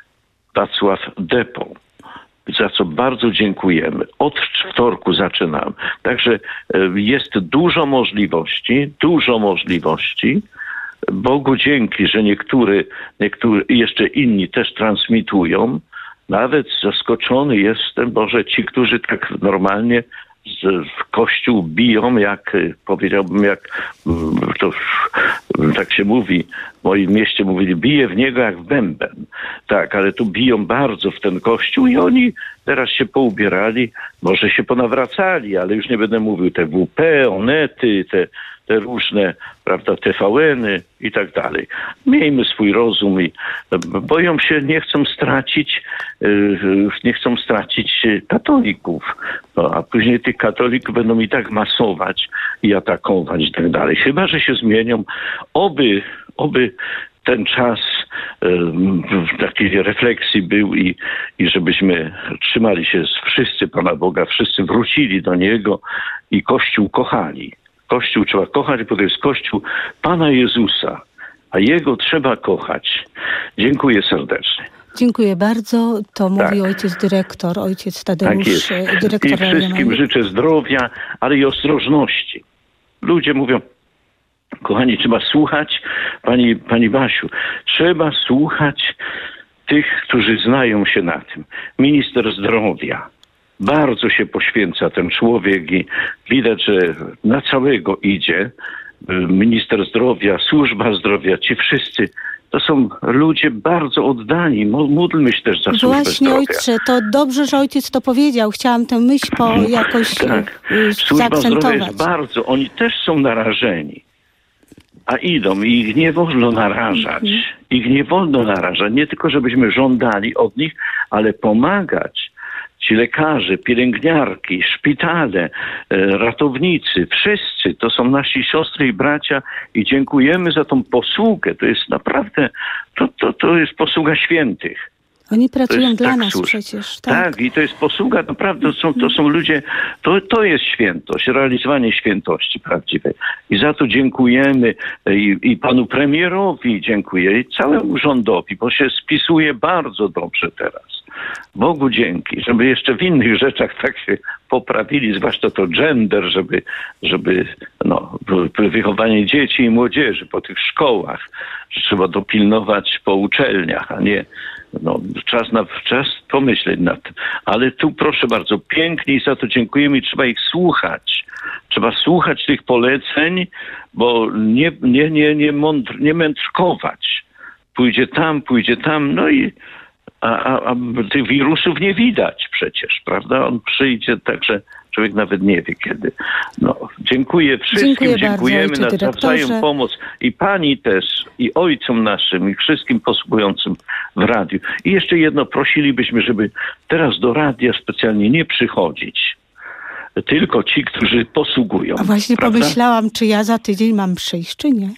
Wacław Depo, za co bardzo dziękujemy. Od wtorku zaczynamy. Także jest dużo możliwości, dużo możliwości. Bogu dzięki, że niektórzy, niektórzy jeszcze inni też transmitują. Nawet zaskoczony jestem, Boże, ci, którzy tak normalnie w Kościół biją, jak powiedziałbym, jak to tak się mówi, w moim mieście mówili, bije w niego jak w bęben. Tak, ale tu biją bardzo w ten Kościół i oni teraz się poubierali, może się ponawracali, ale już nie będę mówił, te W P, Onety, te, te różne, prawda, T V N-y i tak dalej. Miejmy swój rozum i boją się, nie chcą stracić, nie chcą stracić katolików. No, a później tych katolików będą i tak masować i atakować i tak dalej. Chyba że się zmienią. Oby, oby ten czas w takiej refleksji był i, i żebyśmy trzymali się wszyscy Pana Boga, wszyscy wrócili do Niego i Kościół kochali. Kościół trzeba kochać, bo to jest Kościół Pana Jezusa, a Jego trzeba kochać. Dziękuję serdecznie.
Dziękuję bardzo. To mówi
tak.
ojciec dyrektor, ojciec Tadeusz,
tak
dyrektor.
I wszystkim życzę zdrowia, ale i ostrożności. Ludzie mówią, kochani, trzeba słuchać, pani, pani Basiu, trzeba słuchać tych, którzy znają się na tym. Minister zdrowia. Bardzo się poświęca ten człowiek i widać, że na całego idzie. Minister zdrowia, służba zdrowia, ci wszyscy to są ludzie bardzo oddani. Módlmy się też za służbę
Właśnie,
zdrowia.
ojcze, to dobrze, że ojciec to powiedział. Chciałam tę myśl po jakoś
tak.
Służba zaakcentować.
zdrowia jest bardzo, oni też są narażeni. A idą i ich nie wolno narażać. Mhm. Ich nie wolno narażać. Nie tylko, żebyśmy żądali od nich, ale pomagać. Ci lekarze, pielęgniarki, szpitale, ratownicy, wszyscy to są nasi siostry i bracia i dziękujemy za tą posługę. To jest naprawdę, to, to, to jest posługa świętych.
Oni pracują dla
tak
nas
służ.
przecież. Tak.
tak, i to jest posługa, naprawdę to są, to są ludzie, to, to jest świętość, realizowanie świętości prawdziwej. I za to dziękujemy i, i panu premierowi dziękuję i całemu rządowi, bo się spisuje bardzo dobrze teraz. Bogu dzięki, żeby jeszcze w innych rzeczach tak się poprawili, zwłaszcza to gender, żeby, żeby no, wychowanie dzieci i młodzieży po tych szkołach, że trzeba dopilnować po uczelniach, a nie no, czas na czas pomyśleć nad tym. Ale tu proszę bardzo, pięknie i za to dziękujemy i trzeba ich słuchać. Trzeba słuchać tych poleceń, bo nie, nie, nie, nie, mądr, nie mędrkować. Pójdzie tam, pójdzie tam, no i A, a, a tych wirusów nie widać przecież, prawda? On przyjdzie tak, że człowiek nawet nie wie kiedy. No, dziękuję wszystkim,
Dziękuję
dziękujemy
bardzo,
na nawzajem pomoc i pani też, i ojcom naszym, i wszystkim posługującym w radiu. I jeszcze jedno, prosilibyśmy, żeby teraz do radia specjalnie nie przychodzić. Tylko ci, którzy posługują.
A właśnie
prawda?
Pomyślałam, czy ja za tydzień mam przyjść, czy nie.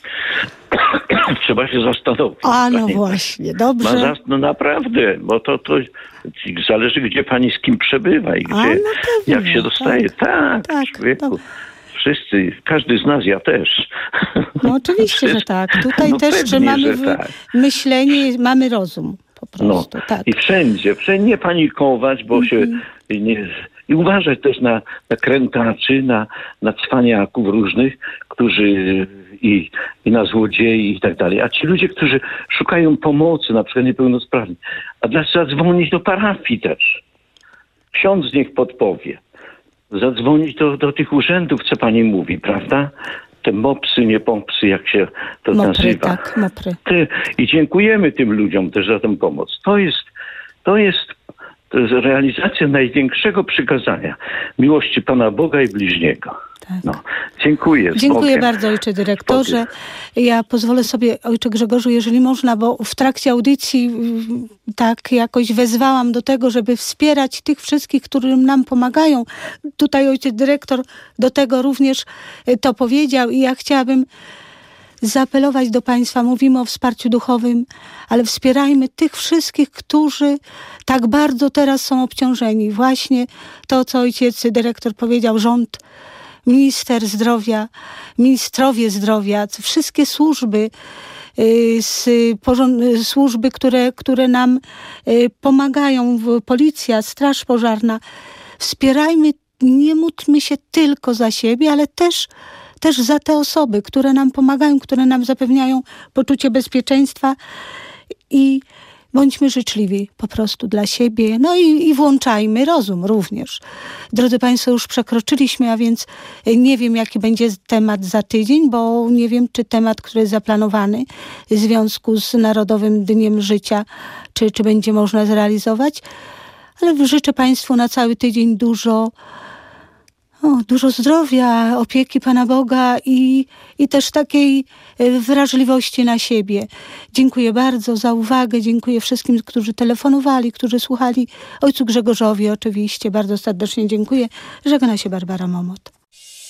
Trzeba się zastanowić.
A no
pani.
właśnie, dobrze.
No, no naprawdę, bo to, to zależy, gdzie pani z kim przebywa i gdzie,
A, no pewnie,
jak się dostaje. Tak, tak,
tak
człowieku.
tak.
Wszyscy, każdy z nas, ja też.
No oczywiście, że tak. Tutaj
no
też,
pewnie,
że mamy
że
w...
tak.
myślenie, mamy rozum po prostu.
No.
Tak.
I wszędzie, wszędzie nie panikować, bo mm-hmm. się nie... I uważać też na, na krętaczy, na, na cwaniaków różnych, którzy i, i na złodziei i tak dalej. A ci ludzie, którzy szukają pomocy, na przykład niepełnosprawni, a dla zadzwonić do parafii też. Ksiądz niech podpowie. Zadzwonić do, do tych urzędów, co pani mówi, prawda? Te mopsy, nie popsy, jak się to
mopry,
nazywa.
Tak, mopry.
Ty, I dziękujemy tym ludziom też za tę pomoc. To jest, to jest To jest realizacja największego przykazania. Miłości Pana Boga i bliźniego. Tak. No, dziękuję.
Dziękuję bardzo, ojcze dyrektorze. Ja pozwolę sobie, ojcze Grzegorzu, jeżeli można, bo w trakcie audycji tak jakoś wezwałam do tego, żeby wspierać tych wszystkich, którym nam pomagają. Tutaj ojciec dyrektor do tego również to powiedział i ja chciałabym zaapelować do Państwa. Mówimy o wsparciu duchowym, ale wspierajmy tych wszystkich, którzy tak bardzo teraz są obciążeni. Właśnie to, co ojciec dyrektor powiedział, rząd, minister zdrowia, ministrowie zdrowia, wszystkie służby, z porząd- służby, które, które nam pomagają, policja, straż pożarna. Wspierajmy, nie módlmy się tylko za siebie, ale też też za te osoby, które nam pomagają, które nam zapewniają poczucie bezpieczeństwa i bądźmy życzliwi po prostu dla siebie. No i, i włączajmy rozum również. Drodzy Państwo, już przekroczyliśmy, a więc nie wiem, jaki będzie temat za tydzień, bo nie wiem, czy temat, który jest zaplanowany w związku z Narodowym Dniem Życia, czy, czy będzie można zrealizować. Ale życzę Państwu na cały tydzień dużo O, dużo zdrowia, opieki Pana Boga i, i też takiej wrażliwości na siebie. Dziękuję bardzo za uwagę, dziękuję wszystkim, którzy telefonowali, którzy słuchali. Ojcu Grzegorzowi oczywiście bardzo serdecznie dziękuję. Żegna się Barbara Momot.